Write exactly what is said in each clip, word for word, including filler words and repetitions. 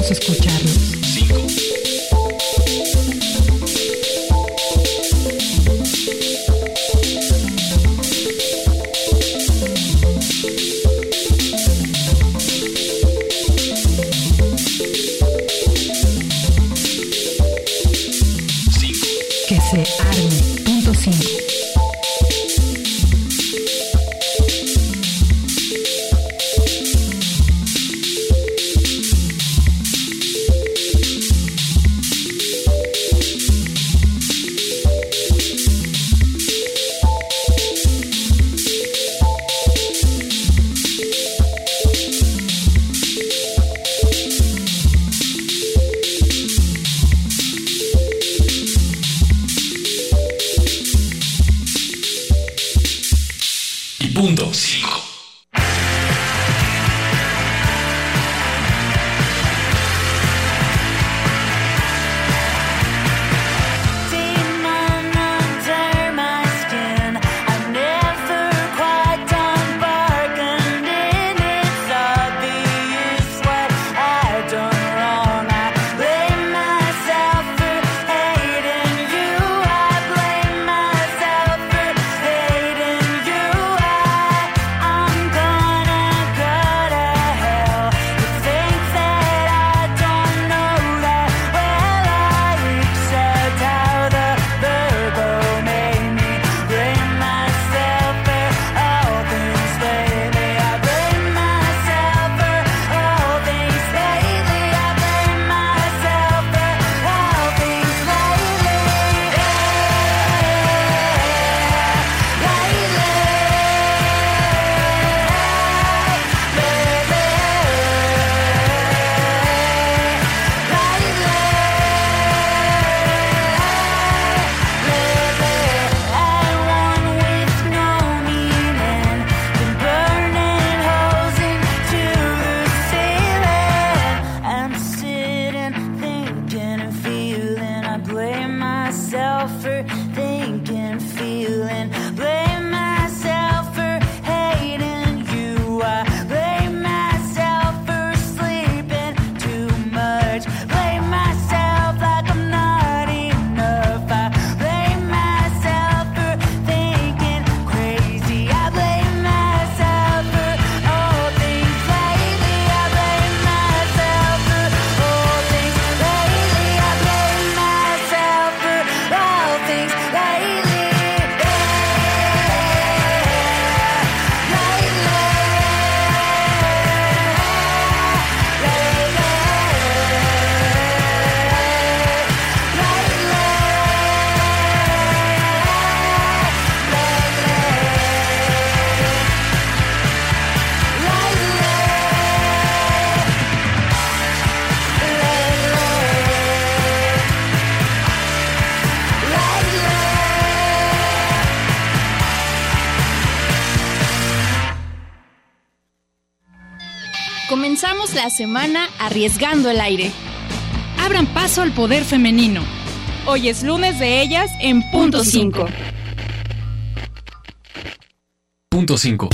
Vamos a escucharnos. cinco. Que se arme. Punto cinco. Punto cinco. Comenzamos la semana arriesgando el aire. Abran paso al poder femenino. Hoy es lunes de ellas en Punto cinco. Punto cinco.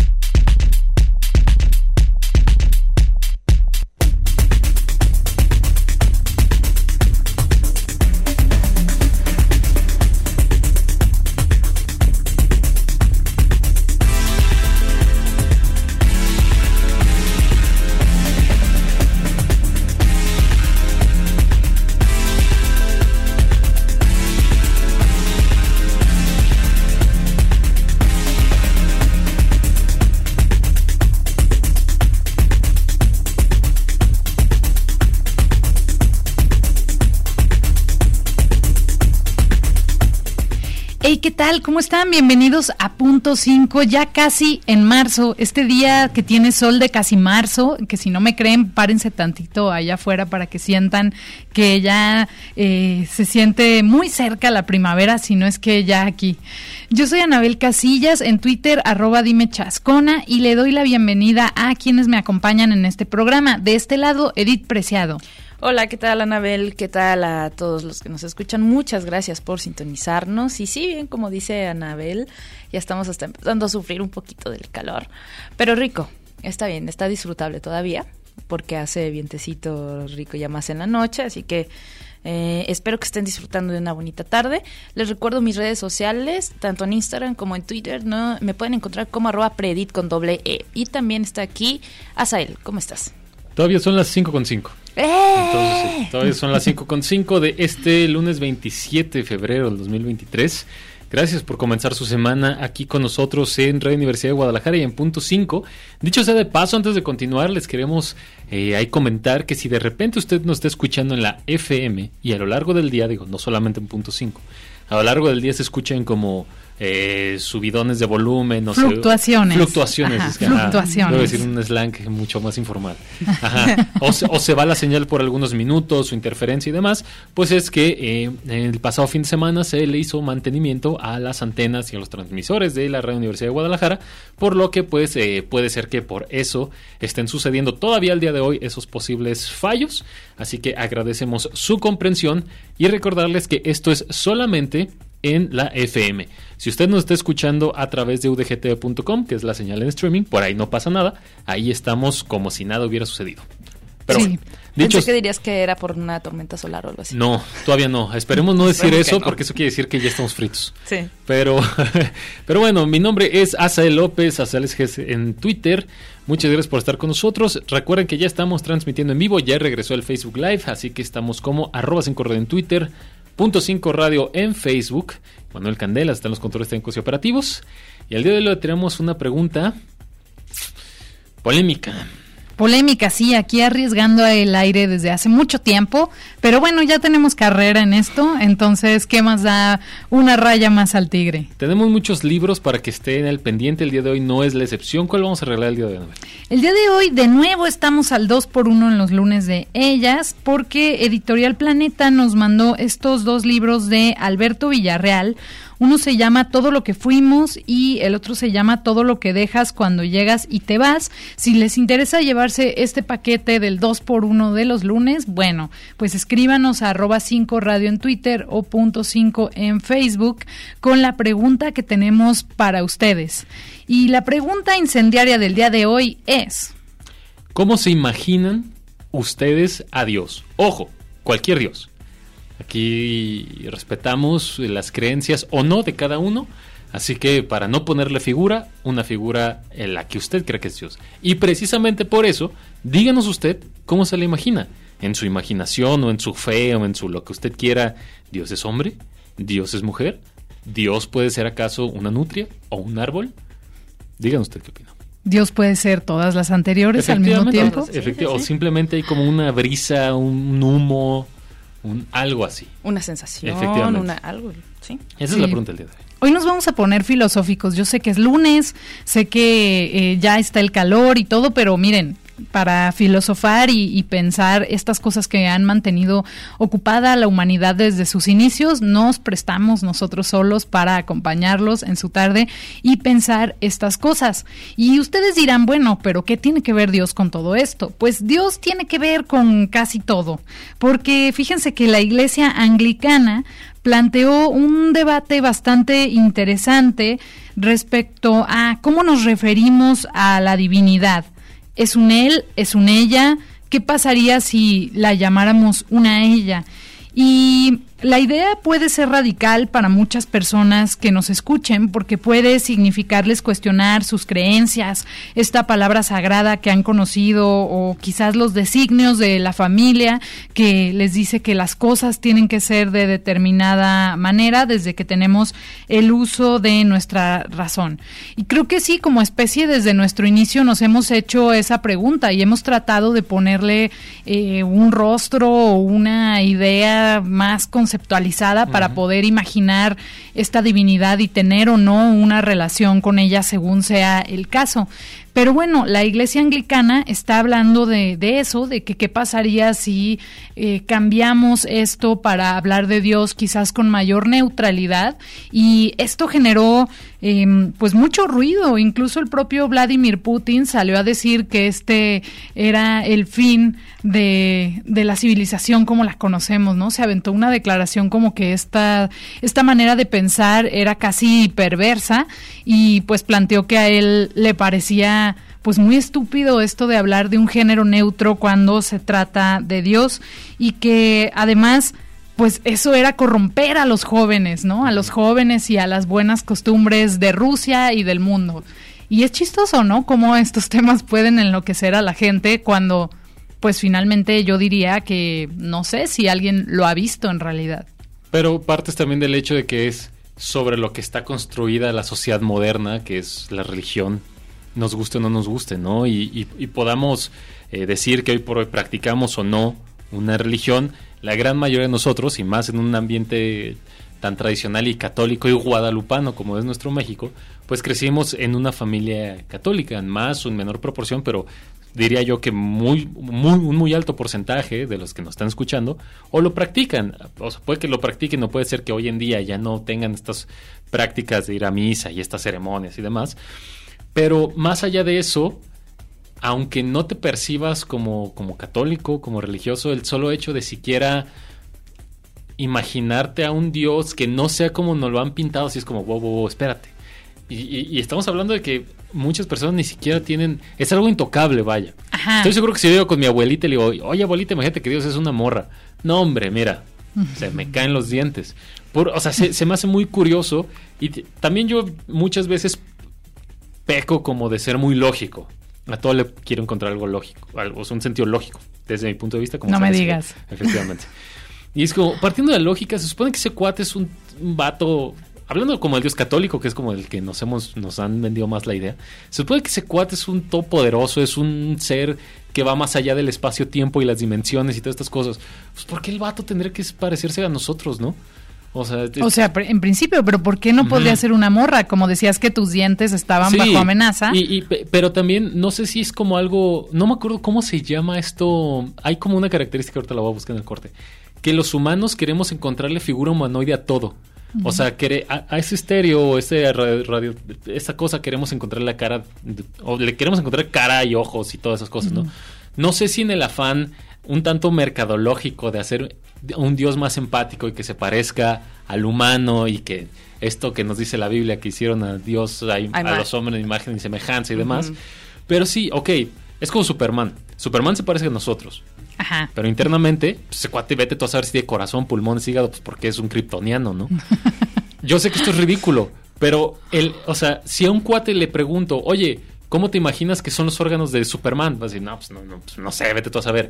Hey, ¿qué tal? ¿Cómo están? Bienvenidos a Punto cinco, ya casi en marzo, este día que tiene sol de casi marzo, que si no me creen, párense tantito allá afuera para que sientan que ya eh, se siente muy cerca la primavera, si no es que ya aquí. Yo soy Anabel Casillas, en Twitter, arroba dime chascona, y le doy la bienvenida a quienes me acompañan en este programa. De este lado, Edith Preciado. Hola, ¿qué tal, Anabel? ¿Qué tal a todos los que nos escuchan? Muchas gracias por sintonizarnos. Y sí, bien, como dice Anabel, ya estamos hasta empezando a sufrir un poquito del calor. Pero rico, está bien, está disfrutable todavía. porque hace vientecito rico ya más en la noche, así que eh, espero que estén disfrutando de una bonita tarde. Les recuerdo mis redes sociales, tanto en Instagram como en Twitter, ¿no? Me pueden encontrar como arroba predit con doble E. Y también está aquí Asael, ¿cómo estás? Todavía son las cinco con cinco. ¡Eh! Entonces, sí, todavía son las cinco con cinco de este lunes veintisiete de febrero del dos mil veintitrés. Gracias por comenzar su semana aquí con nosotros en Radio Universidad de Guadalajara y en Punto cinco. Dicho sea de paso, antes de continuar, les queremos eh, ahí comentar que si de repente usted nos está escuchando en la F M y a lo largo del día, digo, no solamente en Punto cinco, a lo largo del día se escuchan como eh, subidones de volumen, no fluctuaciones. Sé, fluctuaciones. Ajá, es que, fluctuaciones. Debo decir un slang mucho más informal. Ajá. O, se, o se va la señal por algunos minutos, su interferencia y demás, pues es que eh, el pasado fin de semana se le hizo mantenimiento a las antenas y a los transmisores de la Radio Universidad de Guadalajara, por lo que pues eh, puede ser que por eso estén sucediendo todavía al día de hoy esos posibles fallos, así que agradecemos su comprensión y recordarles que esto es solamente en la F M. Si usted nos está escuchando a través de u d g t v punto com, que es la señal en streaming, por ahí no pasa nada, ahí estamos como si nada hubiera sucedido. Pero sí. bueno, dicho, pensé que dirías que era por una tormenta solar o algo así. No, todavía no. Esperemos no decir Esperemos eso, no. porque eso quiere decir que ya estamos fritos. Sí. Pero, pero bueno, mi nombre es Asael López, Asael G en Twitter. Muchas gracias por estar con nosotros. Recuerden que ya estamos transmitiendo en vivo, ya regresó el Facebook Live, así que estamos como arroba cinco radio en Twitter, punto cinco radio en Facebook. Manuel Candelas está en los controles técnicos y operativos. Y al día de hoy le tenemos una pregunta polémica. Polémica, sí, aquí arriesgando el aire desde hace mucho tiempo, pero bueno, ya tenemos carrera en esto, entonces, ¿qué más da una raya más al tigre? Tenemos muchos libros para que estén al pendiente, el día de hoy no es la excepción. ¿Cuál vamos a regalar el día de hoy? El día de hoy, de nuevo, estamos al dos por uno en los lunes de ellas, porque Editorial Planeta nos mandó estos dos libros de Alberto Villarreal. Uno se llama Todo lo que fuimos y el otro se llama Todo lo que dejas cuando llegas y te vas. Si les interesa llevarse este paquete del dos por uno de los lunes, bueno, pues escríbanos a arroba cinco radio en Twitter o punto cinco en Facebook con la pregunta que tenemos para ustedes. Y la pregunta incendiaria del día de hoy es: ¿cómo se imaginan ustedes a Dios? Ojo, cualquier Dios. Aquí respetamos las creencias o no de cada uno, así que para no ponerle figura, una figura en la que usted cree que es Dios. Y precisamente por eso, díganos usted cómo se le imagina. En su imaginación o en su fe o en su lo que usted quiera, ¿Dios es hombre? ¿Dios es mujer? ¿Dios puede ser acaso una nutria o un árbol? Díganos usted qué opina. Dios puede ser todas las anteriores al mismo tiempo. Efectivamente, sí, sí, sí. O simplemente hay como una brisa, un humo, un algo así. Una sensación, una algo, sí. Esa sí. es la pregunta del día de hoy. Hoy nos vamos a poner filosóficos. Yo sé que es lunes, sé que eh, ya está el calor y todo, pero miren, para filosofar y, y pensar estas cosas que han mantenido ocupada a la humanidad desde sus inicios, nos prestamos nosotros solos para acompañarlos en su tarde y pensar estas cosas. Y ustedes dirán, bueno, pero ¿qué tiene que ver Dios con todo esto? Pues Dios tiene que ver con casi todo, porque fíjense que la Iglesia Anglicana planteó un debate bastante interesante respecto a cómo nos referimos a la divinidad. ¿Es un él? ¿Es un ella? ¿Qué pasaría si la llamáramos una ella? Y la idea puede ser radical para muchas personas que nos escuchen porque puede significarles cuestionar sus creencias, esta palabra sagrada que han conocido o quizás los designios de la familia que les dice que las cosas tienen que ser de determinada manera desde que tenemos el uso de nuestra razón. Y creo que sí, como especie desde nuestro inicio nos hemos hecho esa pregunta y hemos tratado de ponerle eh, un rostro o una idea más conceptualizada para uh-huh. poder imaginar esta divinidad y tener o no una relación con ella según sea el caso. Pero bueno, la Iglesia Anglicana está hablando de, de eso, de que qué pasaría si eh, cambiamos esto para hablar de Dios quizás con mayor neutralidad, y esto generó eh, pues mucho ruido. Incluso el propio Vladimir Putin salió a decir que este era el fin de, de la civilización como la conocemos, ¿no? Se aventó una declaración como que esta, esta manera de pensar era casi perversa y pues planteó que a él le parecía pues muy estúpido esto de hablar de un género neutro cuando se trata de Dios, y que además pues eso era corromper a los jóvenes, ¿no? A los jóvenes y a las buenas costumbres de Rusia y del mundo. Y es chistoso, ¿no? Cómo estos temas pueden enloquecer a la gente cuando, pues finalmente yo diría que no sé si alguien lo ha visto en realidad. Pero partes también del hecho de que es sobre lo que está construida la sociedad moderna, que es la religión, nos guste o no nos guste, ¿no? Y, y, y podamos eh, decir que hoy por hoy practicamos o no una religión. La gran mayoría de nosotros, y más en un ambiente tan tradicional y católico y guadalupano como es nuestro México, pues crecimos en una familia católica, en más o en menor proporción, pero diría yo que muy, muy, un muy alto porcentaje de los que nos están escuchando o lo practican. O sea, puede que lo practiquen, no puede ser que hoy en día ya no tengan estas prácticas de ir a misa y estas ceremonias y demás, pero más allá de eso, aunque no te percibas como, como católico, como religioso, el solo hecho de siquiera imaginarte a un Dios que no sea como nos lo han pintado, así es como, wow, wow, wow, espérate. Y, y, y estamos hablando de que muchas personas ni siquiera tienen, es algo intocable, vaya. Ajá. Estoy seguro que si yo digo con mi abuelita y le digo, oye abuelita, imagínate que Dios es una morra. No, hombre, mira, se me caen los dientes. Por, o sea, se, se me hace muy curioso, y t- también yo muchas veces peco como de ser muy lógico. A todo le quiero encontrar algo lógico, algo, o sea, un sentido lógico, desde mi punto de vista. Como no me sabes, digas. Efectivamente. Y es como, partiendo de la lógica, se supone que ese cuate es un, un vato, hablando como el Dios católico, que es como el que nos hemos nos han vendido más la idea, se supone que ese cuate es un todopoderoso, es un ser que va más allá del espacio-tiempo y las dimensiones y todas estas cosas. Pues ¿por qué el vato tendría que parecerse a nosotros, no? O sea, o sea, en principio, pero ¿por qué no podría uh-huh. ser una morra? Como decías que tus dientes estaban sí, bajo amenaza. Y, y, pero también, no sé si es como algo, no me acuerdo cómo se llama esto, hay como una característica, ahorita la voy a buscar en el corte, que los humanos queremos encontrarle figura humanoide a todo. Uh-huh. O sea, quere, a, a ese estéreo, ese radio, radio, esa cosa queremos encontrar la cara, o le queremos encontrar cara y ojos y todas esas cosas, uh-huh. ¿no? No sé si en el afán un tanto mercadológico de hacer un Dios más empático y que se parezca al humano, y que esto que nos dice la Biblia, que hicieron a Dios, a, a los hombres de imagen y semejanza y demás. Uh-huh. Pero sí, ok, es como Superman. Superman se parece a nosotros. Ajá. Pero internamente, pues, ese cuate, vete tú a saber si tiene corazón, pulmones, hígado, pues porque es un kryptoniano, ¿no? Yo sé que esto es ridículo, pero el, o sea, si a un cuate le pregunto, oye, ¿cómo te imaginas que son los órganos de Superman? Va a decir, no, pues no, no, pues no sé, vete tú a saber.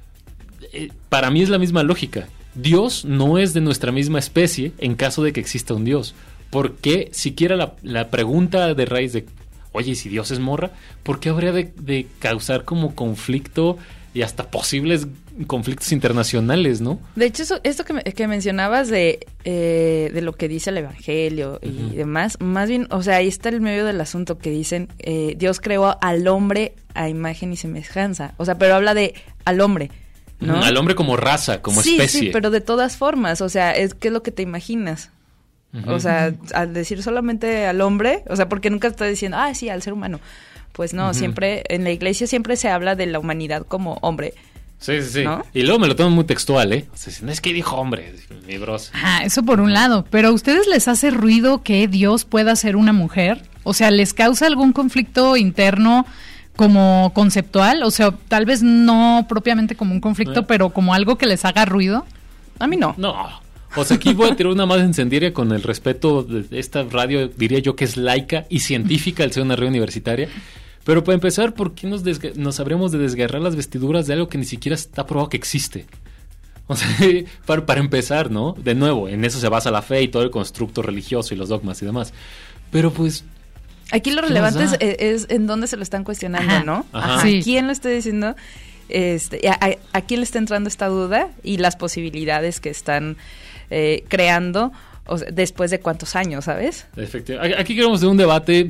Eh, para mí es la misma lógica. Dios no es de nuestra misma especie en caso de que exista un Dios. ¿Por qué siquiera la, la pregunta de raíz de, oye, si Dios es morra, ¿por qué habría de, de causar como conflicto y hasta posibles conflictos internacionales, no? De hecho, eso, esto que, me, que mencionabas de, eh, de lo que dice el Evangelio y uh-huh. demás, más bien, o sea, ahí está el medio del asunto que dicen, eh, Dios creó al hombre a imagen y semejanza. O sea, pero habla de al hombre, ¿no? Al hombre como raza, como sí, especie. Sí, pero de todas formas, o sea, es ¿qué es lo que te imaginas? Uh-huh. O sea, al decir solamente al hombre, o sea, porque nunca está diciendo, ah, sí, al ser humano. Pues no, uh-huh. siempre, en la iglesia siempre se habla de la humanidad como hombre. Sí, sí, sí. ¿No? Y luego me lo toman muy textual, ¿eh? O sea, no es que dijo hombre, mi bros. Ah, eso por un lado. Pero ¿a ustedes les hace ruido que Dios pueda ser una mujer? O sea, ¿les causa algún conflicto interno como conceptual? O sea, tal vez no propiamente como un conflicto, ¿Eh? pero como algo que les haga ruido. A mí no. No. O sea, aquí voy a tirar una más incendiaria con el respeto de esta radio, diría yo que es laica y científica al ser una radio universitaria. Pero para empezar, ¿por qué nos, desga- nos habríamos de desgarrar las vestiduras de algo que ni siquiera está probado que existe? O sea, para, para empezar, ¿no? De nuevo, en eso se basa la fe y todo el constructo religioso y los dogmas y demás. Pero pues... Aquí lo relevante es, es en dónde se lo están cuestionando, Ajá. ¿no? Ajá. Sí. ¿Quién lo está diciendo? Este, a, a, ¿A quién le está entrando esta duda? Y las posibilidades que están eh, creando, o sea, después de cuántos años, ¿sabes? Efectivamente. Aquí queremos de un debate...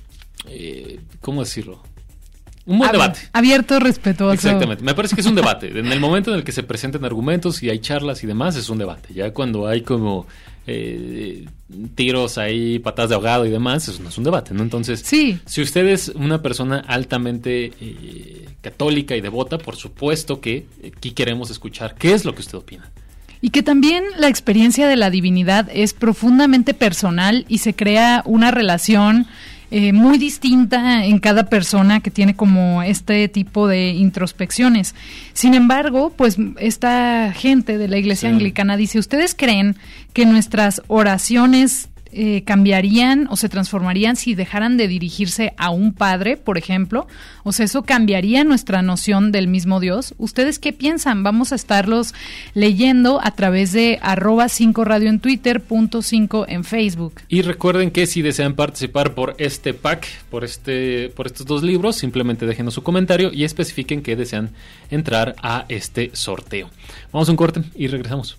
Eh, ¿cómo decirlo? Un buen Ab- debate. Abierto, respetuoso. Exactamente. Me parece que es un debate. En el momento en el que se presenten argumentos y hay charlas y demás, es un debate. Ya cuando hay como eh, tiros ahí, patadas de ahogado y demás, eso no es un debate, ¿no? Entonces, sí. Si usted es una persona altamente eh, católica y devota, por supuesto que aquí queremos escuchar qué es lo que usted opina. Y que también la experiencia de la divinidad es profundamente personal y se crea una relación eh, muy distinta en cada persona que tiene como este tipo de introspecciones. Sin embargo, pues esta gente de la Iglesia sí. Anglicana dice, ¿ustedes creen que nuestras oraciones Eh, cambiarían o se transformarían si dejaran de dirigirse a un padre, por ejemplo? O sea, ¿eso cambiaría nuestra noción del mismo Dios? ¿Ustedes qué piensan? Vamos a estarlos leyendo a través de arroba cinco radio en Twitter, punto cinco en Facebook. Y recuerden que si desean participar por este pack, por este, por estos dos libros, simplemente déjenos su comentario y especifiquen que desean entrar a este sorteo. Vamos a un corte y regresamos.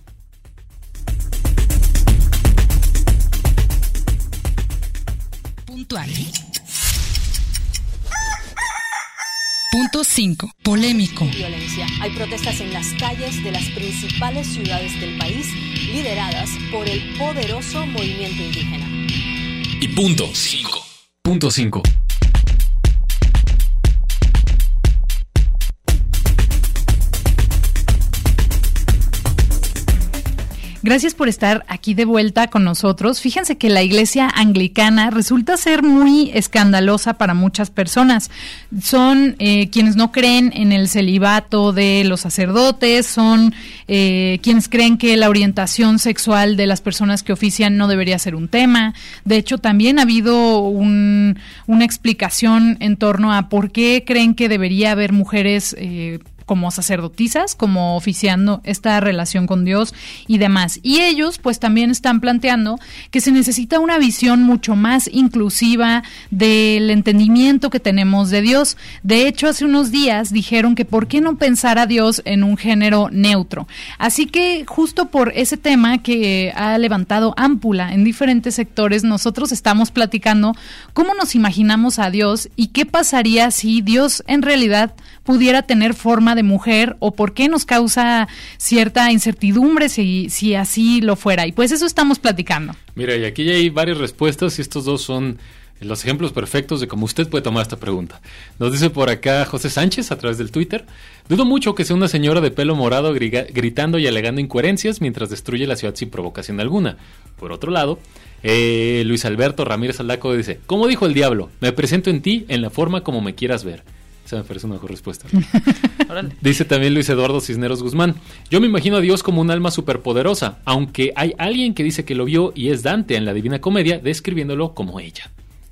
Puntual. Punto cinco. Polémico. Violencia. Hay protestas en las calles de las principales ciudades del país, lideradas por el poderoso movimiento indígena. Y punto cinco. Punto cinco. Gracias por estar aquí de vuelta con nosotros. Fíjense que la Iglesia Anglicana resulta ser muy escandalosa para muchas personas. Son eh, quienes no creen en el celibato de los sacerdotes, son eh, quienes creen que la orientación sexual de las personas que ofician no debería ser un tema. De hecho, también ha habido un, una explicación en torno a por qué creen que debería haber mujeres eh, como sacerdotisas, como oficiando esta relación con Dios y demás. Y ellos pues también están planteando que se necesita una visión mucho más inclusiva del entendimiento que tenemos de Dios. De hecho, hace unos días dijeron que por qué no pensar a Dios en un género neutro. Así que justo por ese tema que ha levantado ámpula en diferentes sectores, nosotros estamos platicando cómo nos imaginamos a Dios y qué pasaría si Dios en realidad pudiera tener forma de mujer, o por qué nos causa cierta incertidumbre si, si así lo fuera. Y pues eso estamos platicando. Mira, y aquí ya hay varias respuestas y estos dos son los ejemplos perfectos de cómo usted puede tomar esta pregunta. Nos dice por acá José Sánchez a través del Twitter: dudo mucho que sea una señora de pelo morado gri- gritando y alegando incoherencias mientras destruye la ciudad sin provocación alguna. Por otro lado, eh, Luis Alberto Ramírez Aldaco dice: como dijo el diablo, me presento en ti en la forma como me quieras ver. Esa me parece una mejor respuesta. Dice también Luis Eduardo Cisneros Guzmán: yo me imagino a Dios como un alma superpoderosa, aunque hay alguien que dice que lo vio y es Dante en la Divina Comedia, describiéndolo como ella.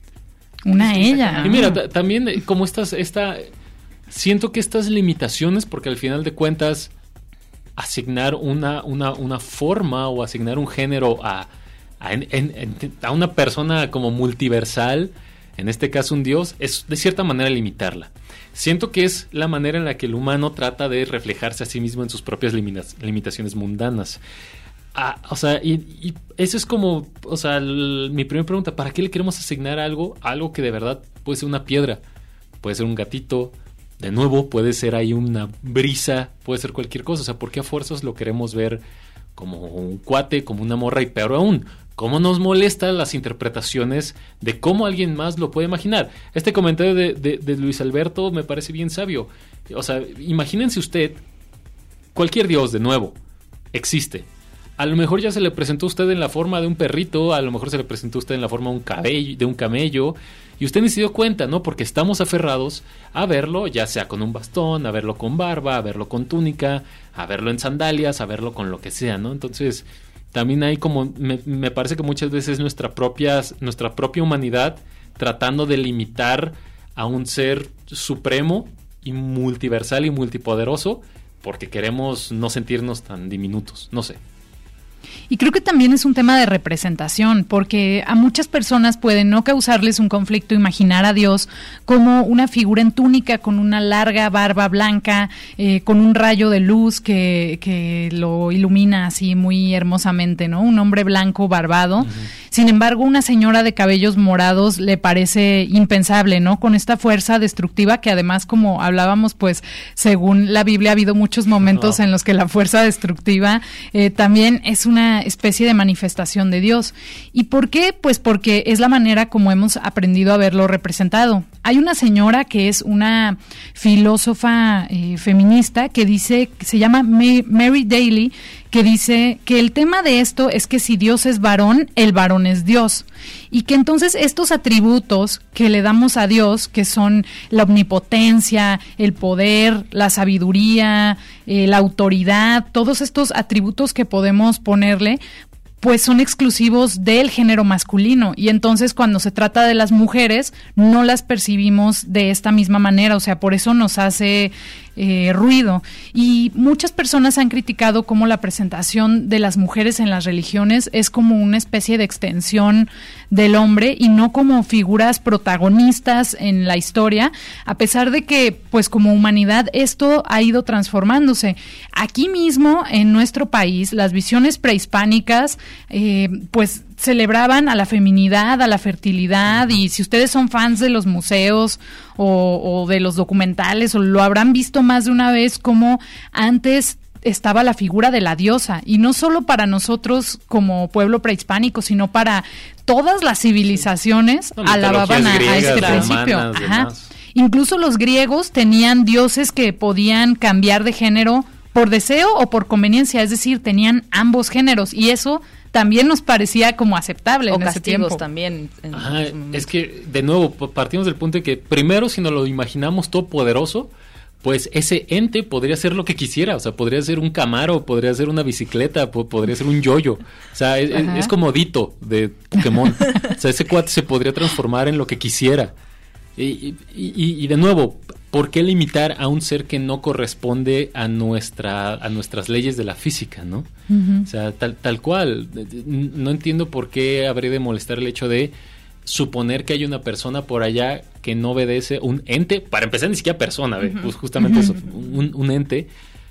Una ella. Y mira, t- también como estas, esta, siento que estas limitaciones, porque al final de cuentas, asignar una, una, una forma o asignar un género a, a, en, en, a una persona como multiversal, en este caso un Dios, es de cierta manera limitarla. Siento que es la manera en la que el humano trata de reflejarse a sí mismo en sus propias limita- limitaciones mundanas. Ah, o sea, y, y eso es como, o sea, el, mi primera pregunta: ¿para qué le queremos asignar algo? Algo que de verdad puede ser una piedra, puede ser un gatito, de nuevo puede ser ahí una brisa, puede ser cualquier cosa. O sea, ¿por qué a fuerzas lo queremos ver como un cuate, como una morra? Y peor aún, ¿cómo nos molestan las interpretaciones de cómo alguien más lo puede imaginar? Este comentario de, de, de Luis Alberto me parece bien sabio. O sea, imagínense usted, cualquier Dios, de nuevo, existe. A lo mejor ya se le presentó a usted en la forma de un perrito, a lo mejor se le presentó a usted en la forma de un cabello, de un camello, y usted ni se dio cuenta, ¿no? Porque estamos aferrados a verlo, ya sea con un bastón, a verlo con barba, a verlo con túnica, a verlo en sandalias, a verlo con lo que sea, ¿no? Entonces, también hay como, me, me parece que muchas veces nuestra propia, nuestra propia humanidad tratando de limitar a un ser supremo y multiversal y multipoderoso porque queremos no sentirnos tan diminutos, no sé. Y creo que también es un tema de representación, porque a muchas personas puede no causarles un conflicto imaginar a Dios como una figura en túnica con una larga barba blanca, eh, con un rayo de luz que, que lo ilumina así muy hermosamente, ¿no? Un hombre blanco barbado. Uh-huh. Sin embargo, una señora de cabellos morados le parece impensable, ¿no? Con esta fuerza destructiva que además, como hablábamos, pues según la Biblia ha habido muchos momentos no. en los que la fuerza destructiva eh, también es una especie de manifestación de Dios. ¿Y por qué? Pues porque es la manera como hemos aprendido a verlo representado. Hay una señora que es una filósofa eh, feminista que dice, que se llama Mary Daly, que dice que el tema de esto es que si Dios es varón, el varón es Dios. Y que entonces estos atributos que le damos a Dios, que son la omnipotencia, el poder, la sabiduría, eh, la autoridad, todos estos atributos que podemos ponerle, pues son exclusivos del género masculino, y entonces cuando se trata de las mujeres no las percibimos de esta misma manera, o sea, por eso nos hace eh, ruido. Y muchas personas han criticado cómo la presentación de las mujeres en las religiones es como una especie de extensión del hombre y no como figuras protagonistas en la historia, a pesar de que, pues como humanidad, esto ha ido transformándose. Aquí mismo, en nuestro país, las visiones prehispánicas Eh, pues celebraban a la feminidad, a la fertilidad, y si ustedes son fans de los museos o, o de los documentales, o lo habrán visto más de una vez, como antes estaba la figura de la diosa, y no solo para nosotros como pueblo prehispánico, sino para todas las civilizaciones, no, alababan a, a este principio. Ajá. Incluso los griegos tenían dioses que podían cambiar de género por deseo o por conveniencia, es decir, tenían ambos géneros, y eso también nos parecía como aceptable o en ese tiempo. castigos también. En Ajá, es que, de nuevo, partimos del punto de que primero, si nos lo imaginamos todopoderoso, pues ese ente podría ser lo que quisiera, o sea, podría ser un Camaro, podría ser una bicicleta, po- podría ser un yoyo, o sea, es, es como Dito de Pokémon, o sea, ese cuate se podría transformar en lo que quisiera. Y, y, y de nuevo, ¿por qué limitar a un ser que no corresponde a nuestra a nuestras leyes de la física, ¿no? Uh-huh. O sea, tal, tal cual. No entiendo por qué habría de molestar el hecho de suponer que hay una persona por allá que no obedece, un ente, para empezar ni siquiera persona, uh-huh. pues justamente uh-huh. eso, un, un ente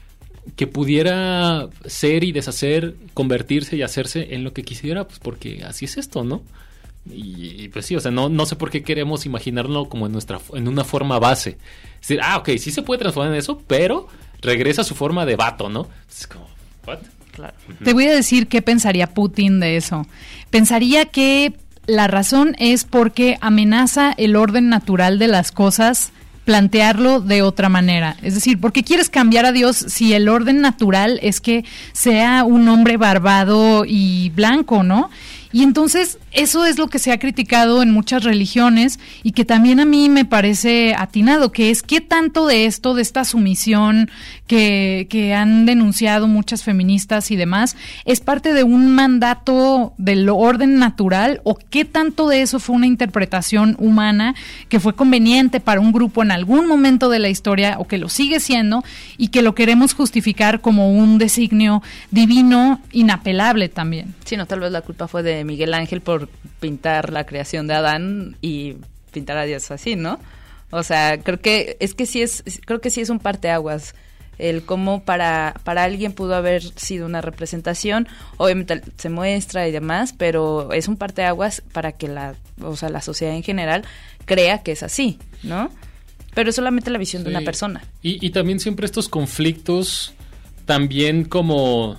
que pudiera ser y deshacer, convertirse y hacerse en lo que quisiera, pues porque así es esto, ¿no? Y, y pues sí, o sea, no, no sé por qué queremos imaginarlo como en nuestra en una forma base. Es decir, ah, ok, sí se puede transformar en eso, pero regresa a su forma de vato, ¿no? Es como, ¿what? Claro. Te voy a decir qué pensaría Putin de eso. Pensaría que la razón es porque amenaza el orden natural de las cosas, plantearlo de otra manera. Es decir, ¿por qué quieres cambiar a Dios si el orden natural es que sea un hombre barbado y blanco, ¿no? Y entonces eso es lo que se ha criticado en muchas religiones y que también a mí me parece atinado, que es qué tanto de esto, de esta sumisión que, que han denunciado muchas feministas y demás, es parte de un mandato del orden natural, o qué tanto de eso fue una interpretación humana que fue conveniente para un grupo en algún momento de la historia, o que lo sigue siendo, y que lo queremos justificar como un designio divino inapelable también. Sí, no, tal vez la culpa fue de Miguel Ángel por pintar la creación de Adán y pintar a Dios así, ¿no? O sea, creo que es que sí es, creo que sí es un parteaguas el cómo para para alguien pudo haber sido una representación, obviamente se muestra y demás, pero es un parteaguas para que la, o sea, la sociedad en general crea que es así, ¿no? Pero es solamente la visión sí. de una persona. Y, y también siempre estos conflictos, también como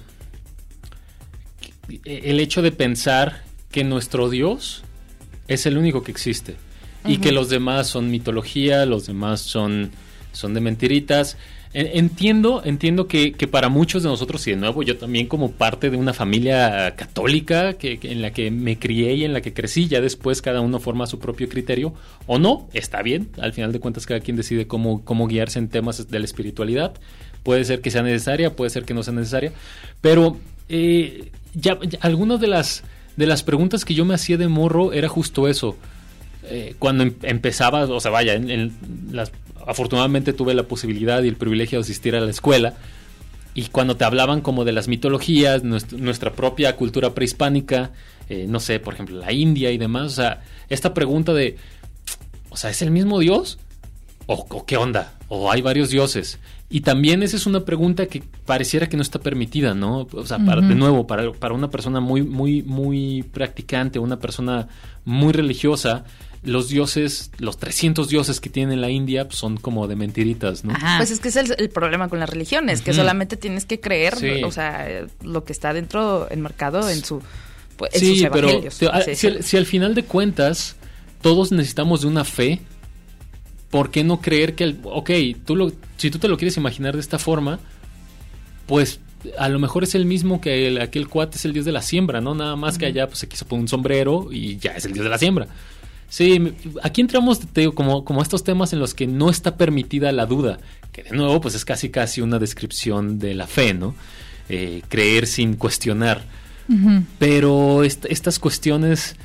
el hecho de pensar que nuestro Dios es el único que existe uh-huh. y que los demás son mitología, los demás son, son de mentiritas. Entiendo, entiendo que, que para muchos de nosotros, y de nuevo yo también como parte de una familia católica que, que en la que me crié y en la que crecí, ya después cada uno forma su propio criterio, o no, está bien, al final de cuentas cada quien decide cómo, cómo guiarse en temas de la espiritualidad, puede ser que sea necesaria, puede ser que no sea necesaria, pero eh, ya, ya algunas de las, de las preguntas que yo me hacía de morro era justo eso. Eh, cuando em- empezaba, o sea, vaya, en, en las, afortunadamente tuve la posibilidad y el privilegio de asistir a la escuela, y cuando te hablaban como de las mitologías, nuestra, nuestra propia cultura prehispánica, eh, no sé, por ejemplo, la India y demás, o sea, esta pregunta de, o sea, ¿es el mismo Dios? ¿O, o qué onda? ¿O hay varios dioses? Y también esa es una pregunta que pareciera que no está permitida, ¿no? O sea, para, uh-huh. de nuevo, para, para una persona muy, muy, muy practicante, una persona muy religiosa, los dioses, los trescientos dioses que tiene la India, pues, son como de mentiritas, ¿no? Ajá. Pues es que es el, el problema con las religiones, uh-huh. que solamente tienes que creer, sí. o sea, lo que está dentro, enmarcado en su pues, en sí, sus evangelios. Pero te, si, si al final de cuentas todos necesitamos de una fe ¿por qué no creer que, el, ok, tú lo, si tú te lo quieres imaginar de esta forma, pues a lo mejor es el mismo que el, aquel cuate es el dios de la siembra, ¿no? Nada más uh-huh. que allá pues se quiso poner un sombrero y ya es el dios de la siembra. Sí, aquí entramos, te digo, como, como estos temas en los que no está permitida la duda, que de nuevo pues es casi casi una descripción de la fe, ¿no? Eh, creer sin cuestionar. Uh-huh. Pero est- estas cuestiones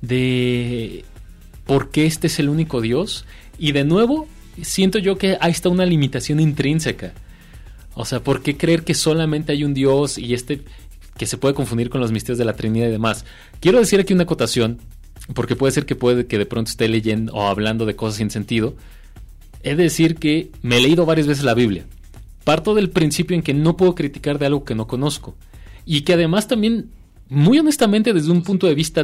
de por qué este es el único Dios, y de nuevo siento yo que ahí está una limitación intrínseca. O sea, ¿por qué creer que solamente hay un Dios y este que se puede confundir con los misterios de la Trinidad y demás? Quiero decir aquí una acotación, porque puede ser que puede que de pronto esté leyendo o hablando de cosas sin sentido. He de decir que me he leído varias veces la Biblia. Parto del principio en que no puedo criticar de algo que no conozco. Y que además también, muy honestamente, desde un punto de vista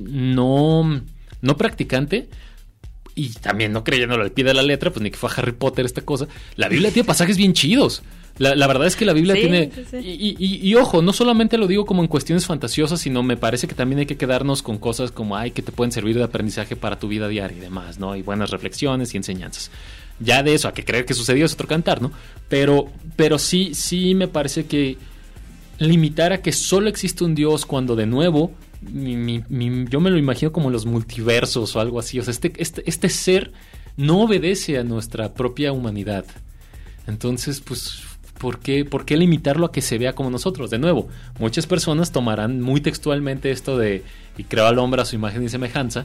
no, no practicante, y también no creyéndolo al pie de la letra, pues ni que fue a Harry Potter esta cosa, la Biblia tiene pasajes bien chidos. La, la verdad es que la Biblia sí, tiene... Sí, sí. Y, y, y ojo, no solamente lo digo como en cuestiones fantasiosas, sino me parece que también hay que quedarnos con cosas como, ay, que te pueden servir de aprendizaje para tu vida diaria y demás, ¿no? Y buenas reflexiones y enseñanzas. Ya de eso, a que creer que sucedió es otro cantar, ¿no? Pero, pero sí, sí me parece que limitar a que solo existe un Dios cuando de nuevo... Mi, mi, mi, yo me lo imagino como los multiversos o algo así. O sea, este, este, este ser no obedece a nuestra propia humanidad. Entonces, pues, ¿por qué, ¿por qué limitarlo a que se vea como nosotros? De nuevo, muchas personas tomarán muy textualmente esto de y creó al hombre a su imagen y semejanza,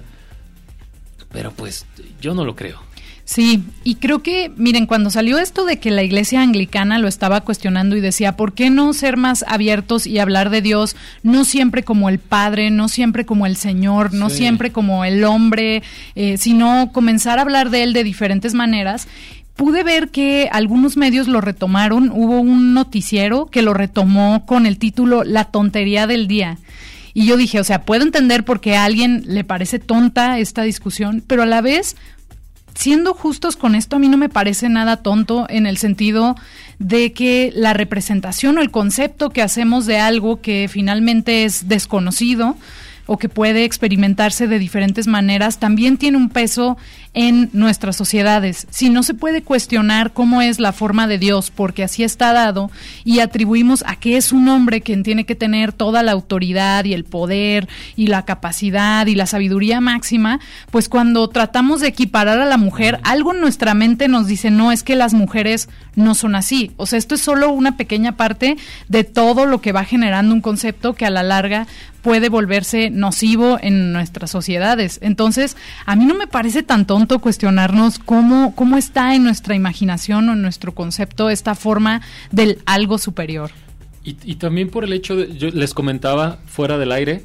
pero pues yo no lo creo. Sí, y creo que, miren, cuando salió esto de que la iglesia anglicana lo estaba cuestionando y decía, ¿por qué no ser más abiertos y hablar de Dios no siempre como el Padre, no siempre como el Señor, no sí. siempre como el hombre, eh, sino comenzar a hablar de Él de diferentes maneras? Pude ver que algunos medios lo retomaron, hubo un noticiero que lo retomó con el título La tontería del día. Y yo dije, o sea, puedo entender por qué a alguien le parece tonta esta discusión, pero a la vez... Siendo justos con esto, a mí no me parece nada tonto en el sentido de que la representación o el concepto que hacemos de algo que finalmente es desconocido o que puede experimentarse de diferentes maneras, también tiene un peso en nuestras sociedades. Si no se puede cuestionar cómo es la forma de Dios, porque así está dado, y atribuimos a que es un hombre quien tiene que tener toda la autoridad y el poder y la capacidad y la sabiduría máxima, pues cuando tratamos de equiparar a la mujer, algo en nuestra mente nos dice, no, es que las mujeres no son así. O sea, esto es solo una pequeña parte de todo lo que va generando un concepto que a la larga puede volverse nocivo en nuestras sociedades. Entonces, a mí no me parece tan tonto cuestionarnos cómo, cómo está en nuestra imaginación o en nuestro concepto esta forma del algo superior. Y, y también por el hecho de, yo les comentaba fuera del aire,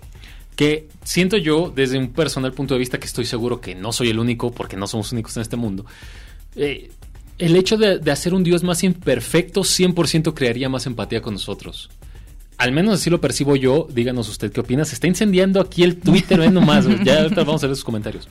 que siento yo, desde un personal punto de vista, que estoy seguro que no soy el único, porque no somos únicos en este mundo, eh, el hecho de, de hacer un Dios más imperfecto cien por ciento crearía más empatía con nosotros. Al menos así lo percibo yo. Díganos usted qué opina. Se está incendiando aquí el Twitter, ven nomás. Ya ahorita vamos a ver sus comentarios.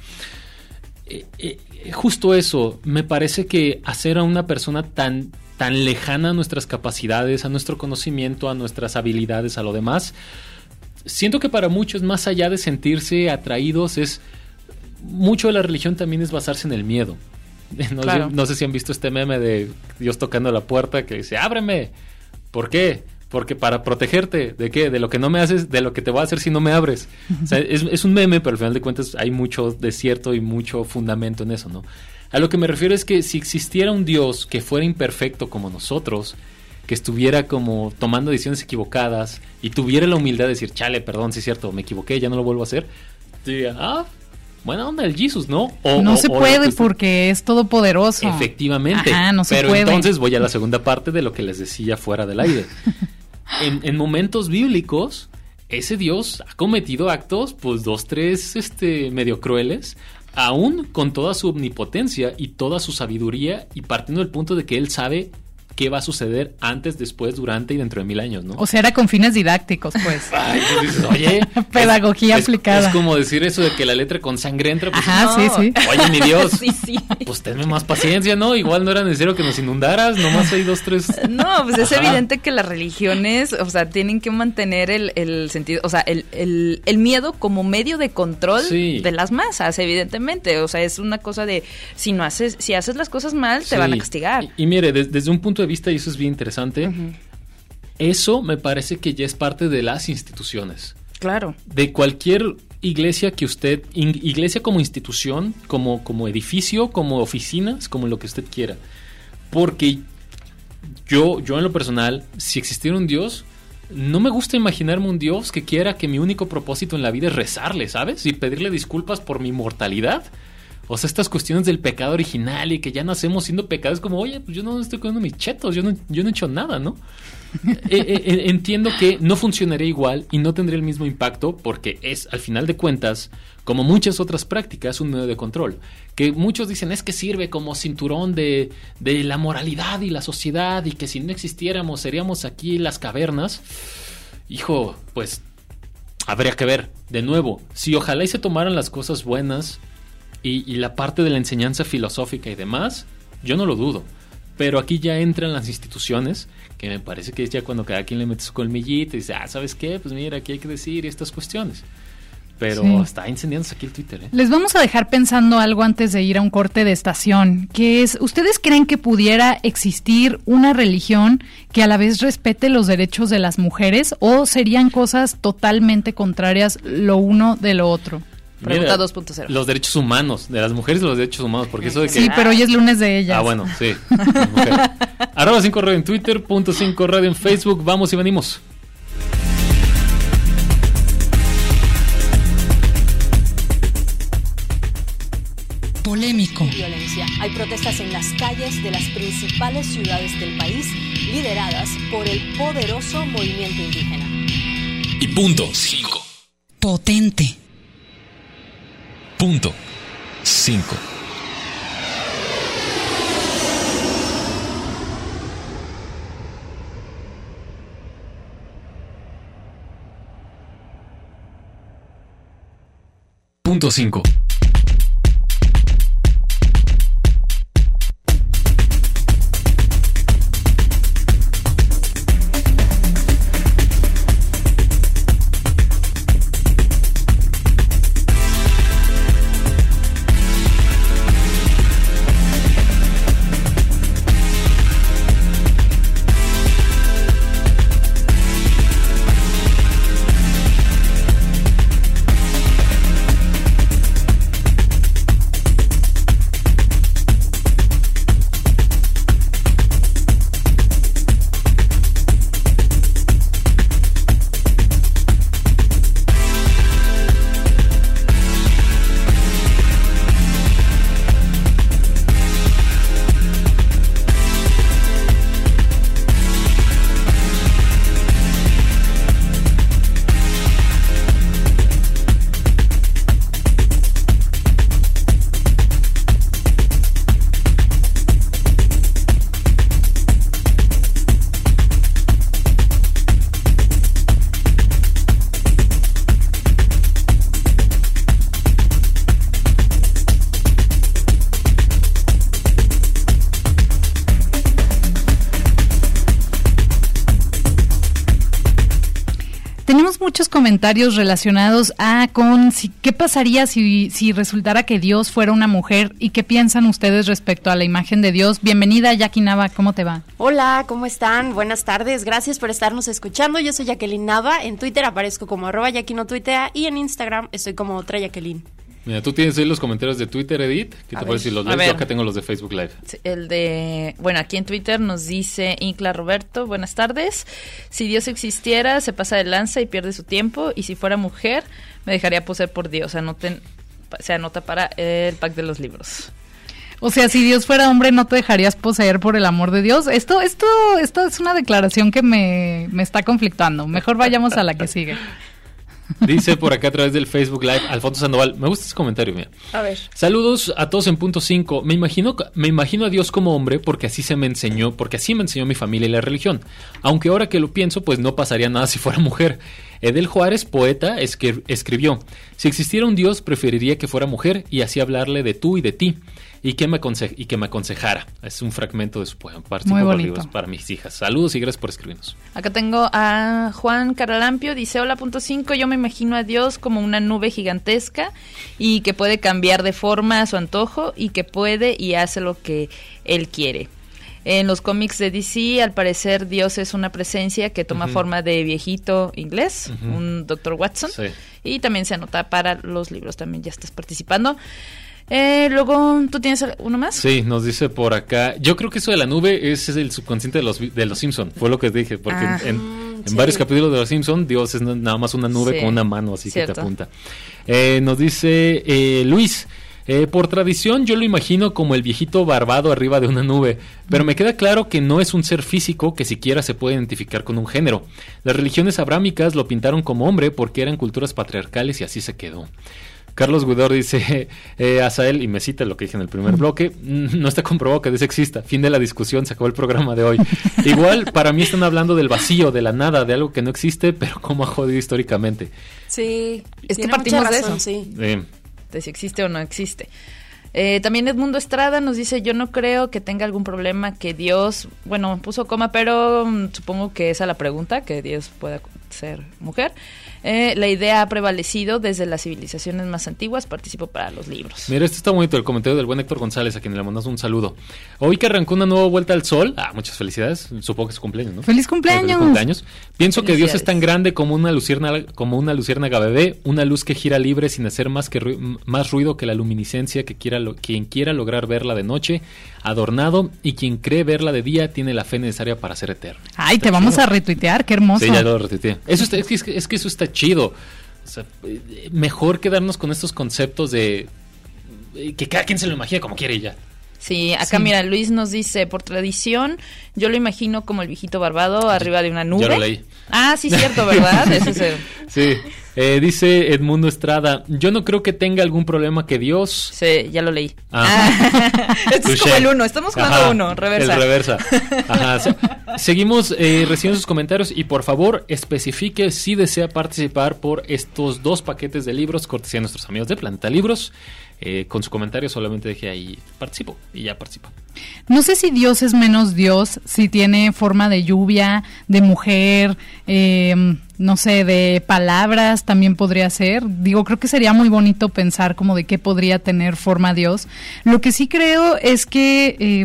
Eh, eh, justo eso. Me parece que hacer a una persona tan, tan lejana a nuestras capacidades, a nuestro conocimiento, a nuestras habilidades, a lo demás, siento que para muchos, más allá de sentirse atraídos, es mucho de la religión también es basarse en el miedo. No, claro. sé, no sé si han visto este meme de Dios tocando la puerta que dice, ábreme. ¿Por qué? Porque para protegerte, ¿de qué? De lo que no me haces, de lo que te voy a hacer si no me abres. O sea, es, es un meme, pero al final de cuentas hay mucho de cierto y mucho fundamento en eso, ¿no? A lo que me refiero es que si existiera un Dios que fuera imperfecto como nosotros, que estuviera como tomando decisiones equivocadas y tuviera la humildad de decir, chale, perdón, sí es cierto, me equivoqué, ya no lo vuelvo a hacer, diría, ah, buena onda el Jesus, ¿no? O, no o, se o puede que porque es todopoderoso. Efectivamente. Ajá, no se pero puede. Entonces voy a la segunda parte de lo que les decía fuera del aire. En, en momentos bíblicos, ese Dios ha cometido actos, pues dos, tres, este, medio crueles, aún con toda su omnipotencia y toda su sabiduría, y partiendo del punto de que Él sabe qué va a suceder antes, después, durante y dentro de mil años, ¿no? O sea, era con fines didácticos, pues. Ay, pues dices, oye. Pedagogía es, aplicada. Es, es como decir eso de que la letra con sangre entra. Pues, Ajá, no. sí, sí. Oye, mi Dios. Sí, sí. Pues tenme más paciencia, ¿no? Igual no era necesario que nos inundaras, nomás hay dos, tres. No, pues es Ajá. evidente que las religiones, o sea, tienen que mantener el, el sentido, o sea, el, el, el miedo como medio de control Sí. de las masas, evidentemente. O sea, es una cosa de, si no haces, si haces las cosas mal, te Sí. van a castigar. Y, y mire, des, desde un punto de vista, y eso es bien interesante, Ujú. eso me parece que ya es parte de las instituciones. Claro. De cualquier iglesia que usted, in, iglesia como institución, como, como edificio, como oficinas, como lo que usted quiera. Porque yo, yo en lo personal, si existiera un Dios, no me gusta imaginarme un Dios que quiera que mi único propósito en la vida es rezarle, ¿sabes? Y pedirle disculpas por mi mortalidad. O sea, estas cuestiones del pecado original y que ya nacemos siendo pecados, como, oye, pues yo no estoy comiendo mis chetos, yo no, yo no he hecho nada, ¿no? eh, eh, entiendo que no funcionaría igual y no tendría el mismo impacto porque es, al final de cuentas, como muchas otras prácticas, un medio de control. Que muchos dicen es que sirve como cinturón de, de la moralidad y la sociedad y que si no existiéramos seríamos aquí las cavernas. Hijo, pues habría que ver. De nuevo, si ojalá y se tomaran las cosas buenas y, y la parte de la enseñanza filosófica y demás, yo no lo dudo. Pero aquí ya entran las instituciones, que me parece que es ya cuando cada quien le mete su colmillito y dice, ah, ¿sabes qué? Pues mira, aquí hay que decir estas cuestiones. Pero Sí. está incendiándose aquí el Twitter, ¿eh? Les vamos a dejar pensando algo antes de ir a un corte de estación, que es, ¿ustedes creen que pudiera existir una religión que a la vez respete los derechos de las mujeres o serían cosas totalmente contrarias lo uno de lo otro? Pregunta Mira, dos punto cero. Los derechos humanos, de las mujeres y los derechos humanos, porque eso de que... Sí, pero hoy es lunes de ellas. Ah, bueno, sí. las mujeres. Arroba cinco radio en Twitter, punto cinco radio en Facebook. Vamos y venimos. Polémico. Violencia. Hay protestas en las calles de las principales ciudades del país, lideradas por el poderoso movimiento indígena. Y punto cinco. Potente. Punto cinco. Punto cinco. Tenemos muchos comentarios relacionados a con si, qué pasaría si, si resultara que Dios fuera una mujer y qué piensan ustedes respecto a la imagen de Dios. Bienvenida, Jackie Nava, ¿cómo te va? Hola, ¿cómo están? Buenas tardes, gracias por estarnos escuchando. Yo soy Jacqueline Nava, en Twitter aparezco como arroba Jackie no tuitea y en Instagram estoy como otra Jacqueline. Mira, tú tienes ahí los comentarios de Twitter, Edith. ¿Qué A te ver, parece si los a lees? ver. Yo acá tengo los de Facebook Live. Sí, el de, bueno, aquí en Twitter nos dice Incla Roberto, buenas tardes. Si Dios existiera, se pasa de lanza y pierde su tiempo, y si fuera mujer, me dejaría poseer por Dios. Anoten, se anota para el pack de los libros. O sea, si Dios fuera hombre, ¿no te dejarías poseer por el amor de Dios? Esto, esto, esto es una declaración que me, me está conflictuando. Mejor vayamos a la que sigue. Dice por acá a través del Facebook Live Alfonso Sandoval, me gusta ese comentario, mira. A ver. Saludos a todos en punto cinco. Me imagino, me imagino a Dios como hombre porque así se me enseñó, porque así me enseñó mi familia y la religión. Aunque ahora que lo pienso, pues no pasaría nada si fuera mujer. Edel Juárez, poeta, escri- escribió: si existiera un Dios, preferiría que fuera mujer y así hablarle de tú y de ti. Y que, me aconse- y que me aconsejara. Es un fragmento de su poema. Muy bonito. Para mis hijas. Saludos y gracias por escribirnos. Acá tengo a Juan Caralampio, dice: hola, punto cinco, yo me imagino a Dios como una nube gigantesca y que puede cambiar de forma a su antojo y que puede y hace lo que él quiere. En los cómics de D C, al parecer, Dios es una presencia que toma uh-huh. forma de viejito inglés, uh-huh. un doctor Watson, sí. Y también se anota para los libros, también ya estás participando. Eh, luego, ¿tú tienes uno más? Sí, nos dice por acá. Yo creo que eso de la nube es, es el subconsciente de los de los Simpson. Fue lo que dije, porque ah, en, en sí. varios capítulos de los Simpson, Dios es nada más una nube sí. con una mano así Cierto. que te apunta. Eh, nos dice eh, Luis. Eh, por tradición yo lo imagino como el viejito barbado arriba de una nube, pero me queda claro que no es un ser físico que siquiera se puede identificar con un género. Las religiones abrámicas lo pintaron como hombre porque eran culturas patriarcales y así se quedó. Carlos Guidor dice, eh, Azael, y me cita lo que dije en el primer bloque, no está comprobado que Dios exista. Fin de la discusión, se acabó el programa de hoy. Igual, para mí están hablando del vacío, de la nada, de algo que no existe, pero cómo ha jodido históricamente. Sí, es que partimos de eso. Sí. Eh, de si existe o no existe. Eh, también Edmundo Estrada nos dice: yo no creo que tenga algún problema que Dios, bueno, puso coma, pero um, supongo que esa es la pregunta, que Dios pueda ser mujer. Eh, la idea ha prevalecido desde las civilizaciones más antiguas. Participo para los libros. Mira, este está bonito, el comentario del buen Héctor González, a quien le mandamos un saludo. Hoy que arrancó una nueva vuelta al sol, ah, muchas felicidades, supongo que es cumpleaños, ¿no? ¡Feliz cumpleaños! Feliz cumpleaños. Pienso que Dios es tan grande como una luciérnaga, como una luciérnaga bebé, una luz que gira libre sin hacer más que ru- más ruido que la luminiscencia que quiera lo- quien quiera lograr verla de noche, adornado, y quien cree verla de día tiene la fe necesaria para ser eterno. Ay, Está te vamos chido. a retuitear, qué hermoso. Sí, ya lo retuiteé. Eso está, es, que, es, que, es que eso está chido. O sea, mejor quedarnos con estos conceptos de que cada quien se lo imagine como quiere y ya. Sí, acá sí. Mira, Luis nos dice: por tradición, yo lo imagino como el viejito barbado arriba de una nube. Ya lo leí. Ah, sí, cierto, ¿verdad? Ese es el... Sí, eh, dice Edmundo Estrada: yo no creo que tenga algún problema que Dios... Sí, ya lo leí. Ah. Este es como el uno, estamos jugando Ajá, uno, reversa. El reversa. Ajá. Se, seguimos eh, recibiendo sus comentarios y por favor especifique si desea participar por estos dos paquetes de libros, cortesía de nuestros amigos de Planeta Libros. Eh, con su comentario solamente deje ahí participo y ya participa. No sé si Dios es menos Dios, si tiene forma de lluvia, de mujer, eh, no sé, de palabras también podría ser. Digo, creo que sería muy bonito pensar como de qué podría tener forma Dios. Lo que sí creo es que... Eh,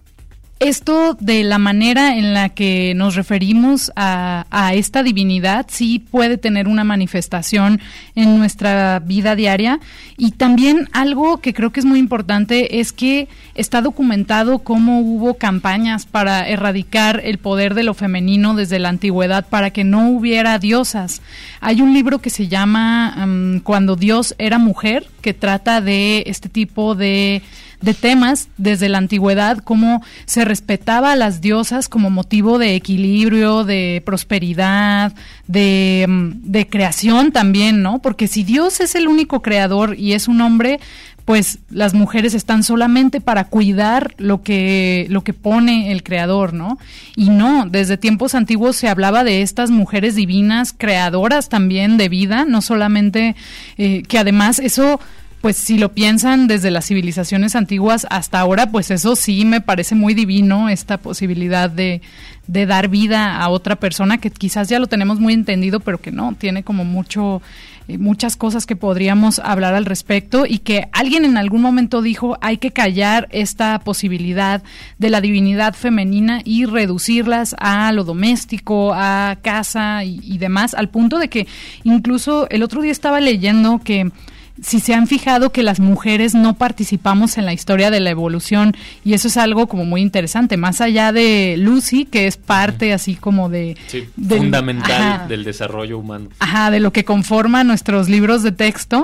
Esto de la manera en la que nos referimos a, a esta divinidad sí puede tener una manifestación en nuestra vida diaria, y también algo que creo que es muy importante es que está documentado cómo hubo campañas para erradicar el poder de lo femenino desde la antigüedad para que no hubiera diosas. Hay un libro que se llama um, Cuando Dios era mujer, que trata de este tipo de de temas desde la antigüedad, cómo se respetaba a las diosas como motivo de equilibrio, de prosperidad, de, de creación también, ¿no? Porque si Dios es el único creador y es un hombre, pues las mujeres están solamente para cuidar lo que, lo que pone el creador, ¿no? Y no, desde tiempos antiguos se hablaba de estas mujeres divinas, creadoras también de vida, no solamente, eh, que además eso... Pues si lo piensan desde las civilizaciones antiguas hasta ahora, pues eso sí me parece muy divino, esta posibilidad de, de dar vida a otra persona que quizás ya lo tenemos muy entendido, pero que no, tiene como mucho, eh, muchas cosas que podríamos hablar al respecto, y que alguien en algún momento dijo hay que callar esta posibilidad de la divinidad femenina y reducirlas a lo doméstico, a casa y, y demás, al punto de que incluso el otro día estaba leyendo que si se han fijado que las mujeres no participamos en la historia de la evolución, y eso es algo como muy interesante, más allá de Lucy, que es parte uh-huh. así como de... Sí, de fundamental ajá, del desarrollo humano. Ajá, de lo que conforma nuestros libros de texto.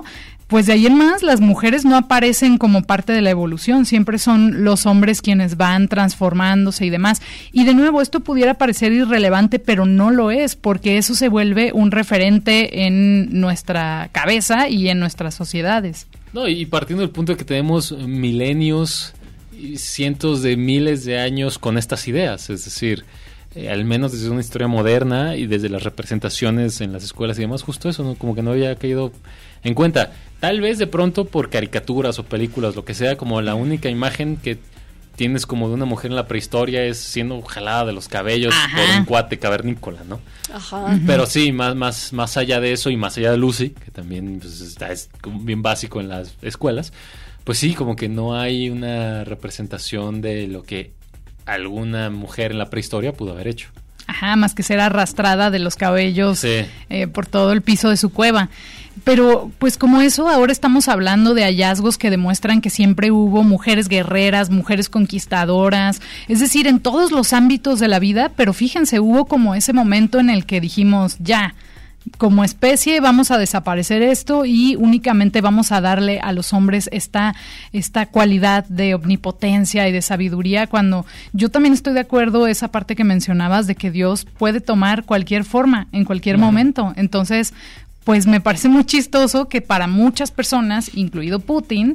pues de ahí en más las mujeres no aparecen como parte de la evolución, siempre son los hombres quienes van transformándose y demás. Y de nuevo, esto pudiera parecer irrelevante, pero no lo es, porque eso se vuelve un referente en nuestra cabeza y en nuestras sociedades. No, y partiendo del punto de que tenemos milenios y cientos de miles de años con estas ideas, es decir, Eh, al menos desde una historia moderna y desde las representaciones en las escuelas y demás, justo eso, ¿no? Como que no había caído en cuenta. Tal vez de pronto por caricaturas o películas, lo que sea, como la única imagen que tienes como de una mujer en la prehistoria es siendo jalada de los cabellos Ajá. por un cuate cavernícola, ¿no? Ajá. Uh-huh. Pero sí, más, más, más allá de eso y más allá de Lucy, que también pues, está, es como bien básico en las escuelas, pues sí, como que no hay una representación de lo que alguna mujer en la prehistoria pudo haber hecho. Ajá, más que ser arrastrada de los cabellos sí. eh, por todo el piso de su cueva. Pero pues como eso, ahora estamos hablando de hallazgos que demuestran que siempre hubo mujeres guerreras, mujeres conquistadoras, es decir, en todos los ámbitos de la vida, pero fíjense, hubo como ese momento en el que dijimos, ya, como especie vamos a desaparecer esto y únicamente vamos a darle a los hombres esta, esta cualidad de omnipotencia y de sabiduría, cuando yo también estoy de acuerdo esa parte que mencionabas de que Dios puede tomar cualquier forma en cualquier uh-huh. momento. Entonces, pues me parece muy chistoso que para muchas personas, incluido Putin,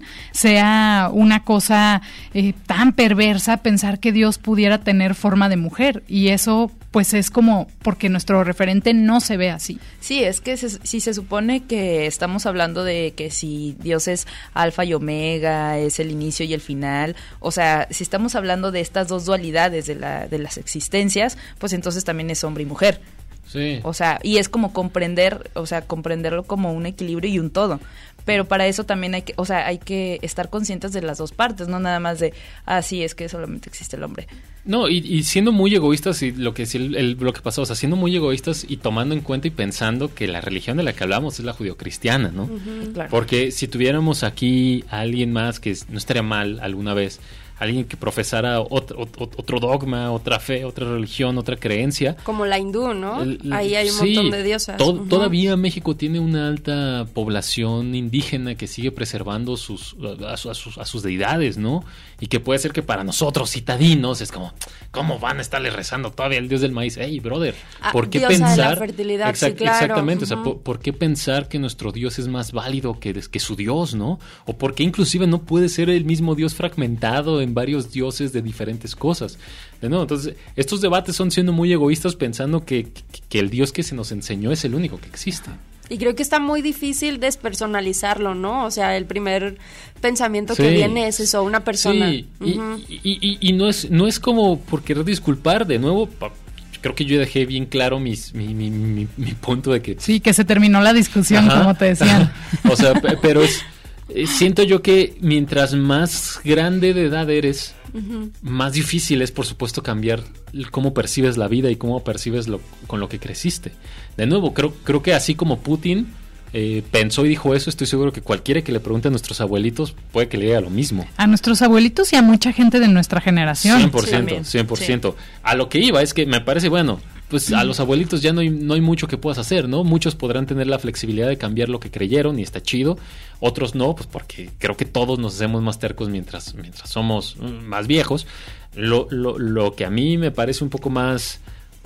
sea una cosa eh, tan perversa pensar que Dios pudiera tener forma de mujer, y eso pues es como porque nuestro referente no se ve así. Sí, es que se, si se supone que estamos hablando de que si Dios es alfa y omega, es el inicio y el final, o sea, si estamos hablando de estas dos dualidades de, la, de las existencias, pues entonces también es hombre y mujer. Sí. O sea, y es como comprender, o sea, comprenderlo como un equilibrio y un todo. Pero para eso también hay que, o sea, hay que estar conscientes de las dos partes, no nada más de, ah, sí, es que solamente existe el hombre. No, y, y siendo muy egoístas, y lo que es el, el bloque pasado, o sea, siendo muy egoístas y tomando en cuenta y pensando que la religión de la que hablamos es la judeocristiana, ¿no? Uh-huh. Claro. Porque si tuviéramos aquí a alguien más que no estaría mal alguna vez, alguien que profesara otro, otro, otro dogma, otra fe, otra religión, otra creencia. Como la hindú, ¿no? El, el, Ahí hay un sí, montón de diosas. To- uh-huh. Todavía México tiene una alta población indígena que sigue preservando sus a, a, sus, a sus deidades, ¿no? Y que puede ser que para nosotros, citadinos, es como, ¿cómo van a estarle rezando todavía al dios del maíz? Hey, brother, ¿por qué ah, pensar? De la fertilidad, Exact, sí, claro. Exactamente, uh-huh. o sea, ¿por, ¿por qué pensar que nuestro dios es más válido que, que su dios, ¿no? O por qué inclusive no puede ser el mismo dios fragmentado en varios dioses de diferentes cosas. De nuevo, entonces, estos debates son siendo muy egoístas pensando que, que, que el Dios que se nos enseñó es el único que existe. Y creo que está muy difícil despersonalizarlo, ¿no? O sea, el primer pensamiento sí, que viene es eso, una persona. Sí, uh-huh. y, y, y, y no es no es como por querer disculpar, de nuevo, pa, creo que yo dejé bien claro mis, mi, mi, mi, mi punto de que... Sí, que se terminó la discusión, Ajá. como te decían. O sea, p- pero es... Eh, siento yo que mientras más grande de edad eres, uh-huh. más difícil es, por supuesto, cambiar cómo percibes la vida y cómo percibes lo, con lo que creciste. De nuevo, creo, creo que así como Putin eh, pensó y dijo eso, estoy seguro que cualquiera que le pregunte a nuestros abuelitos puede que le diga lo mismo. A nuestros abuelitos y a mucha gente de nuestra generación. cien por ciento, cien por ciento. Sí. A lo que iba es que me parece, bueno... pues a los abuelitos ya no hay, no hay mucho que puedas hacer, ¿no? Muchos podrán tener la flexibilidad de cambiar lo que creyeron y está chido, otros no, pues porque creo que todos nos hacemos más tercos mientras, mientras somos más viejos. Lo, lo, lo que a mí me parece un poco más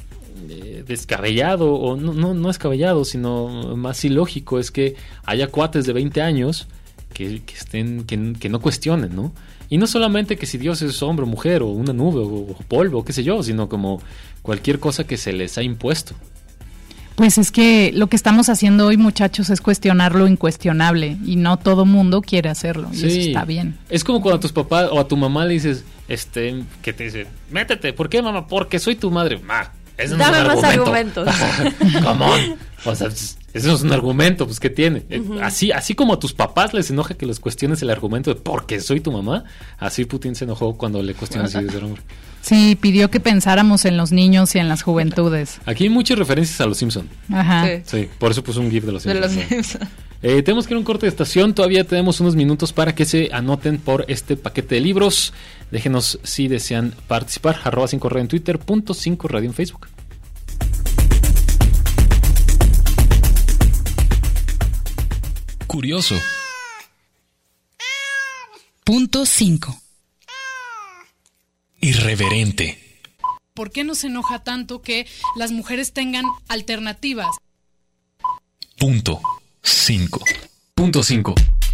eh, descabellado, o no, no, no descabellado, sino más ilógico, es que haya cuates de veinte años que, que estén, que, que no cuestionen, ¿no? Y no solamente que si Dios es hombre o mujer, o una nube, o, o polvo, qué sé yo, sino como cualquier cosa que se les ha impuesto. Pues es que lo que estamos haciendo hoy, muchachos, es cuestionar lo incuestionable, y no todo mundo quiere hacerlo, y sí, eso está bien. Es como cuando a tus papás o a tu mamá le dices, este, que te dice, métete, ¿por qué, mamá? Porque soy tu madre. Ma, ese no Dame es un más argumento. argumentos. Come on. O sea, ese no es un argumento, pues, ¿qué tiene? Uh-huh. Así, así como a tus papás les enoja que les cuestiones el argumento de porque soy tu mamá, así Putin se enojó cuando le cuestionas si es hombre. Sí, pidió que pensáramos en los niños y en las juventudes. Aquí hay muchas referencias a los Simpson. Ajá. Sí, sí, por eso puso un gif de los Simpson. De los Simpson. Eh, tenemos que ir a un corte de estación, todavía tenemos unos minutos para que se anoten por este paquete de libros. Déjenos si desean participar, arroba cinco radio en Twitter, punto cinco radio en Facebook. Curioso, Punto cinco. Irreverente. ¿Por qué nos enoja tanto que las mujeres tengan alternativas? Punto cinco. Punto cinco.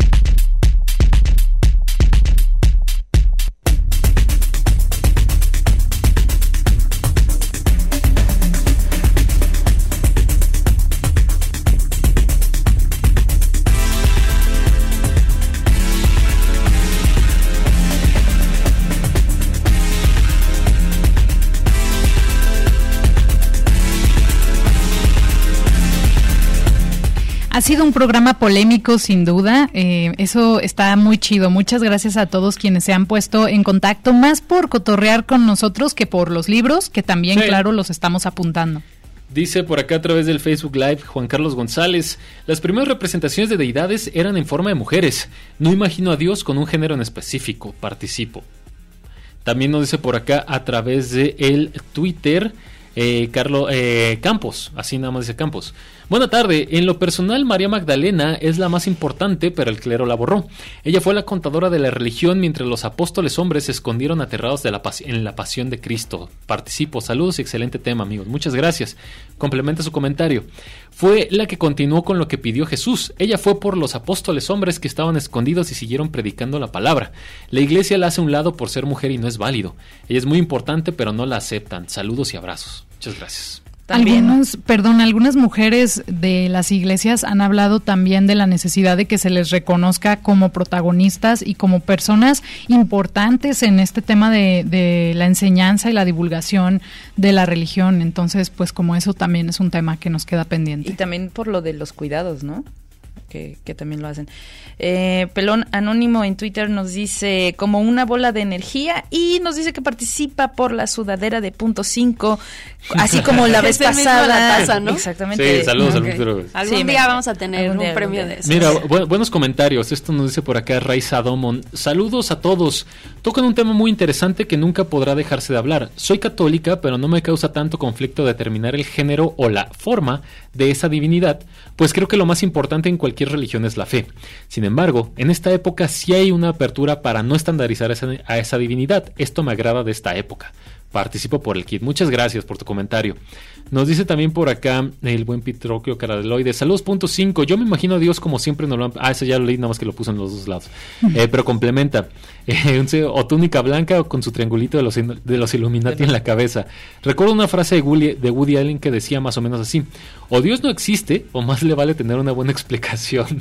Ha sido un programa polémico, sin duda. Eh, eso está muy chido. Muchas gracias a todos quienes se han puesto en contacto, más por cotorrear con nosotros que por los libros, que también, sí, claro, los estamos apuntando. Dice por acá a través del Facebook Live Juan Carlos González: las primeras representaciones de deidades eran en forma de mujeres. No imagino a Dios con un género en específico. Participo. También nos dice por acá a través de el Twitter eh, Carlos eh, Campos, así nada más dice Campos. Buena tarde. En lo personal, María Magdalena es la más importante, pero el clero la borró. Ella fue la contadora de la religión mientras los apóstoles hombres se escondieron aterrados de la pas- en la pasión de Cristo. Participo. Saludos y excelente tema, amigos. Muchas gracias. Complementa su comentario. Fue la que continuó con lo que pidió Jesús. Ella fue por los apóstoles hombres que estaban escondidos y siguieron predicando la palabra. La iglesia la hace a un lado por ser mujer y no es válido. Ella es muy importante, pero no la aceptan. Saludos y abrazos. Muchas gracias. También, algunas, perdón, algunas mujeres de las iglesias han hablado también de la necesidad de que se les reconozca como protagonistas y como personas importantes en este tema de, de la enseñanza y la divulgación de la religión. Entonces, pues como eso también es un tema que nos queda pendiente. Y también por lo de los cuidados, ¿no? Que, que también lo hacen. Eh, Pelón Anónimo en Twitter nos dice como una bola de energía y nos dice que participa por la sudadera de punto cinco, así como la vez pasada. La taza, ¿no? Exactamente. Sí, saludos. Okay. saludos. Algún sí, día me, vamos a tener un día, premio de eso. Mira, bu- buenos comentarios. Esto nos dice por acá Raiza Domon. Saludos a todos. Tocan un tema muy interesante que nunca podrá dejarse de hablar. Soy católica, pero no me causa tanto conflicto determinar el género o la forma de esa divinidad, pues creo que lo más importante en cualquier religión es la fe. Sin embargo, en esta época sí hay una apertura para no estandarizar esa, a esa divinidad. Esto me agrada de esta época. Participo por el kit. Muchas gracias por tu comentario. Nos dice también por acá el buen Pitrocchio Caradeloide. Saludos, punto cinco. Yo me imagino a Dios como siempre nos lo han... Ah, eso ya lo leí, nada más que lo puso en los dos lados. Eh, pero complementa. Eh, o túnica blanca o con su triangulito de los, de los Illuminati en la cabeza. Recuerdo una frase de Woody, de Woody Allen que decía más o menos así: o Dios no existe, o más le vale tener una buena explicación.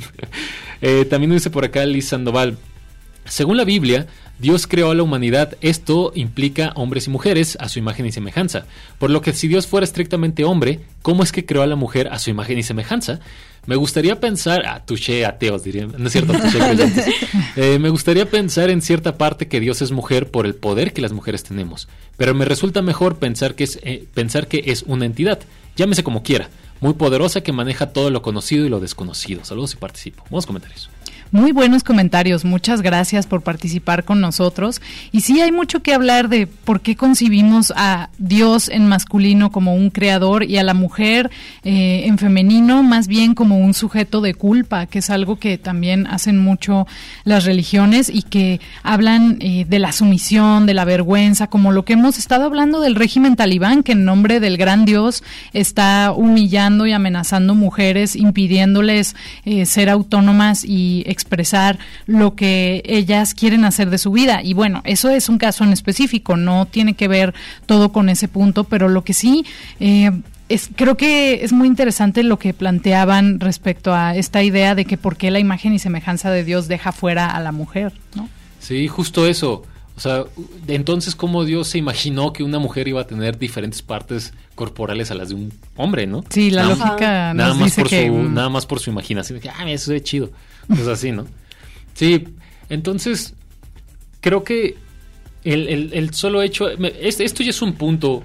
eh, también nos dice por acá Liz Sandoval: según la Biblia, Dios creó a la humanidad. Esto implica hombres y mujeres a su imagen y semejanza. Por lo que si Dios fuera estrictamente hombre, ¿cómo es que creó a la mujer a su imagen y semejanza? Me gustaría pensar... Ah, touché ateos, diría. No es cierto, touché creyentes. Eh, me gustaría pensar en cierta parte que Dios es mujer por el poder que las mujeres tenemos. Pero me resulta mejor pensar que es, eh, pensar que es una entidad, llámese como quiera, muy poderosa que maneja todo lo conocido y lo desconocido. Saludos y participo. Buenos comentarios. Muy buenos comentarios, muchas gracias por participar con nosotros. Y sí, hay mucho que hablar de por qué concibimos a Dios en masculino como un creador y a la mujer eh, en femenino más bien como un sujeto de culpa, que es algo que también hacen mucho las religiones y que hablan eh, de la sumisión, de la vergüenza, como lo que hemos estado hablando del régimen talibán, que en nombre del gran Dios está humillando y amenazando mujeres, impidiéndoles eh, ser autónomas y expresar lo que ellas quieren hacer de su vida. Y bueno, eso es un caso en específico, no tiene que ver todo con ese punto, pero lo que sí eh, es, creo que es muy interesante lo que planteaban respecto a esta idea de que por qué la imagen y semejanza de Dios deja fuera a la mujer, ¿no? Sí, justo eso. O sea, entonces, ¿cómo Dios se imaginó que una mujer iba a tener diferentes partes corporales a las de un hombre, no? Sí, la nada, lógica nada nos más dice por que... su, Um... nada más por su imaginación. Ah, mira, eso es chido. Pues así, ¿no? Sí, entonces, creo que el, el, el solo hecho... Este, esto ya es un punto...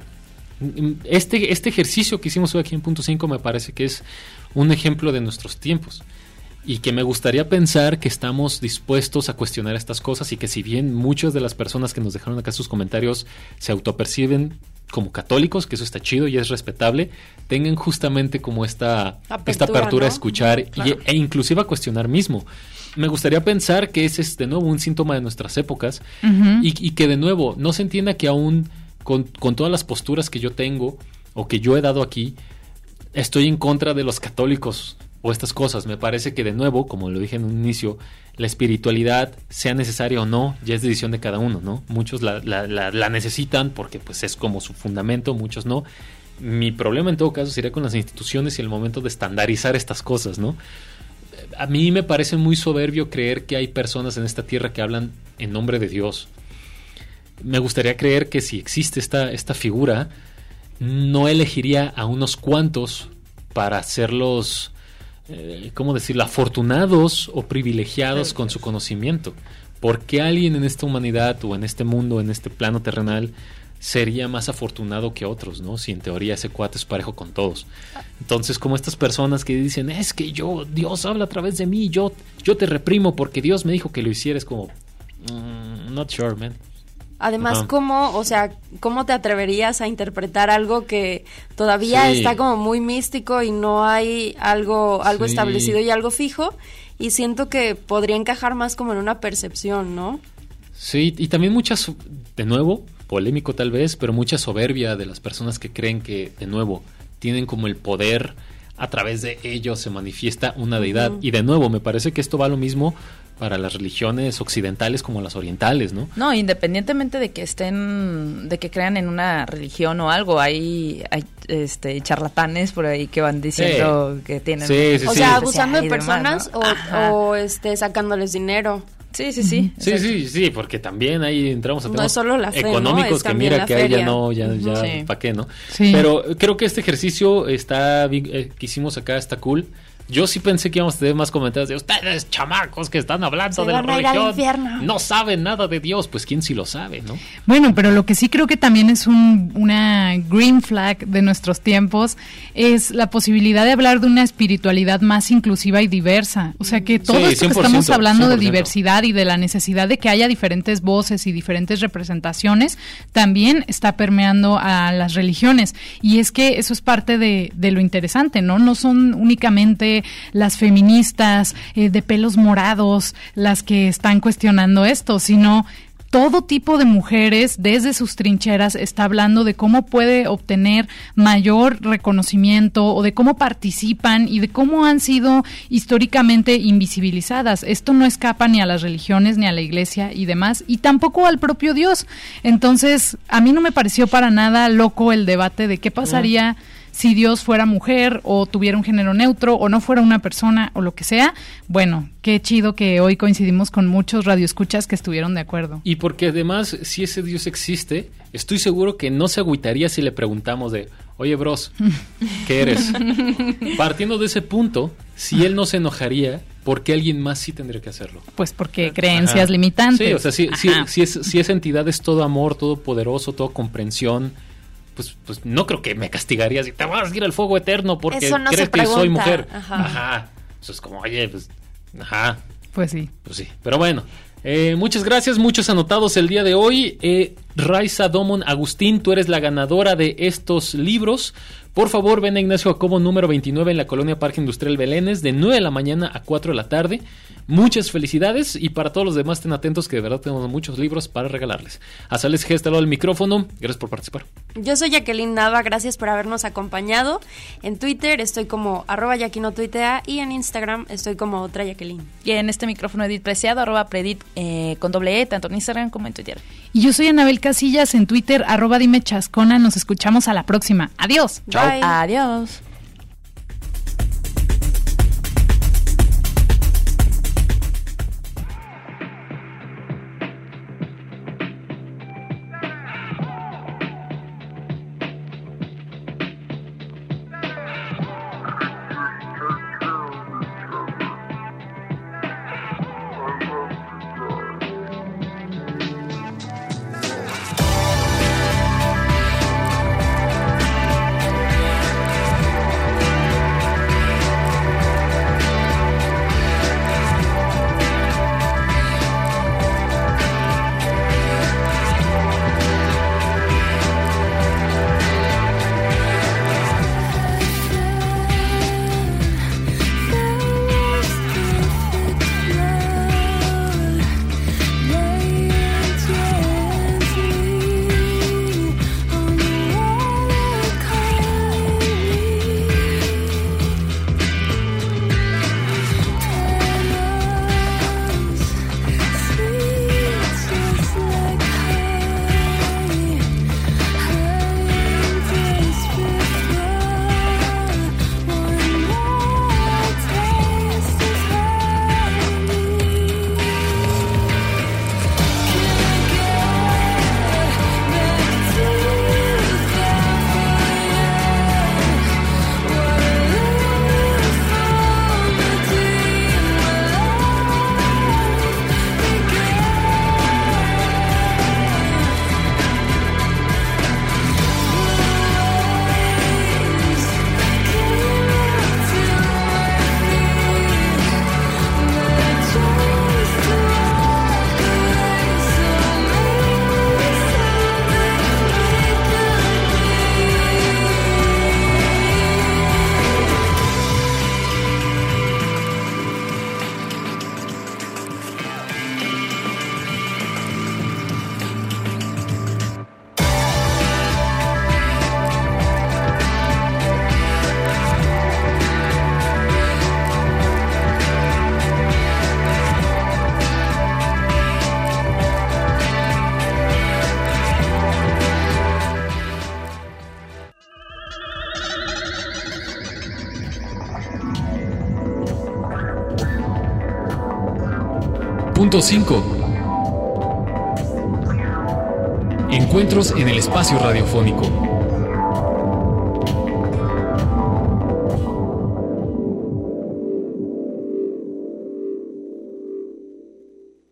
Este, este ejercicio que hicimos hoy aquí en punto cinco me parece que es un ejemplo de nuestros tiempos. Y que me gustaría pensar que estamos dispuestos a cuestionar estas cosas y que si bien muchas de las personas que nos dejaron acá sus comentarios se autoperciben como católicos, que eso está chido y es respetable, tengan justamente como esta apertura, esta apertura ¿no? a escuchar claro. y, e inclusive a cuestionar mismo. me gustaría pensar que ese es de nuevo un síntoma de nuestras épocas Uh-huh. y, y que de nuevo no se entienda que aún con, con todas las posturas que yo tengo o que yo he dado aquí, estoy en contra de los católicos o estas cosas. Me parece que de nuevo, como lo dije en un inicio, la espiritualidad, sea necesaria o no, ya es decisión de cada uno, ¿no? Muchos la, la, la, la necesitan porque pues es como su fundamento, muchos no. Mi problema en todo caso sería con las instituciones y el momento de estandarizar estas cosas, ¿no? A mí me parece muy soberbio creer que hay personas en esta tierra que hablan en nombre de Dios. Me gustaría creer que si existe esta, esta figura, no elegiría a unos cuantos para hacerlos, eh, ¿cómo decirlo?, afortunados o privilegiados con su conocimiento. ¿Por qué alguien en esta humanidad o en este mundo, en este plano terrenal, sería más afortunado que otros, ¿no? Si en teoría ese cuate es parejo con todos. Entonces, como estas personas que dicen, es que yo, Dios habla a través de mí, yo, yo te reprimo porque Dios me dijo que lo hicieras, como, mm, not sure, man. Además, Ajá. ¿cómo, o sea, cómo te atreverías a interpretar algo que todavía Sí. está como muy místico y no hay algo, algo Sí. establecido y algo fijo? Y siento que podría encajar más como en una percepción, ¿no? Sí, y también muchas, de nuevo, polémico tal vez, pero mucha soberbia de las personas que creen que, de nuevo, tienen como el poder, a través de ellos se manifiesta una deidad. Ujú. Y de nuevo, me parece que esto va lo mismo para las religiones occidentales como las orientales, ¿no? No, independientemente de que estén, de que crean en una religión o algo, hay, hay este charlatanes por ahí que van diciendo Sí. que tienen... Sí, sí, O sí. sea, Sí. abusando de y demás, personas ¿no? o, Ajá. o este sacándoles dinero. Sí, sí, sí. Sí, exacto. sí, sí, porque también ahí entramos a No temas es solo la fe, ¿no? económicos Es que también mira la que ahí ya feria. no, ya, Ujú. ya, Sí. ¿para qué, no? Sí. Pero creo que este ejercicio está, bien, eh, que hicimos acá está cool. Yo sí pensé que íbamos a tener más comentarios de ustedes, chamacos, que están hablando Se de la van a ir al religión. infierno. No saben nada de Dios. Pues quién sí lo sabe, ¿no? Bueno, pero lo que sí creo que también es un, una green flag de nuestros tiempos es la posibilidad de hablar de una espiritualidad más inclusiva y diversa. O sea, que todo Sí, esto que cien por estamos ciento, hablando cien de por ciento. diversidad y de la necesidad de que haya diferentes voces y diferentes representaciones, también está permeando a las religiones. Y es que eso es parte de, de lo interesante, ¿no? No son únicamente las feministas eh, de pelos morados las que están cuestionando esto, sino todo tipo de mujeres desde sus trincheras está hablando de cómo puede obtener mayor reconocimiento o de cómo participan y de cómo han sido históricamente invisibilizadas. Esto no escapa ni a las religiones ni a la iglesia y demás, y tampoco al propio Dios. Entonces, a mí no me pareció para nada loco el debate de qué pasaría si Dios fuera mujer o tuviera un género neutro o no fuera una persona o lo que sea. Bueno, qué chido que hoy coincidimos con muchos radioescuchas que estuvieron de acuerdo. Y porque además, si ese Dios existe, estoy seguro que no se agüitaría si le preguntamos de, oye, bros, ¿qué eres? Partiendo de ese punto, si él no se enojaría, ¿por qué alguien más sí tendría que hacerlo? Pues porque creencias Ajá. limitantes. Sí, o sea, si, si, Ajá. si, es, si esa entidad es todo amor, todo poderoso, todo comprensión, pues, pues no creo que me castigaría si te vas a ir al fuego eterno porque Eso no crees se que soy pregunta. mujer. Ajá. Ajá. Eso es como, oye, pues, ajá. Pues sí. Pues sí, pero bueno. Eh, muchas gracias, muchos anotados el día de hoy. Eh, Raiza Domon Agustín, tú eres la ganadora de estos libros. Por favor, ven a Ignacio Jacobo número veintinueve en la colonia Parque Industrial Belénes de nueve de la mañana a cuatro de la tarde. Muchas felicidades y para todos los demás estén atentos que de verdad tenemos muchos libros para regalarles. A Sales G, este lado del micrófono. Gracias por participar. Yo soy Jacqueline Nava, gracias por habernos acompañado. En Twitter estoy como arroba yaquinotuitea y en Instagram estoy como otra Jacqueline. Y en este micrófono Edith Preciado, arroba predit eh, con doble E, tanto en Instagram como en Twitter. Y yo soy Anabel Casillas en Twitter, arroba dime chascona. Nos escuchamos a la próxima. Adiós. Chao. Bye. Adiós. Punto cinco. Encuentros en el espacio radiofónico.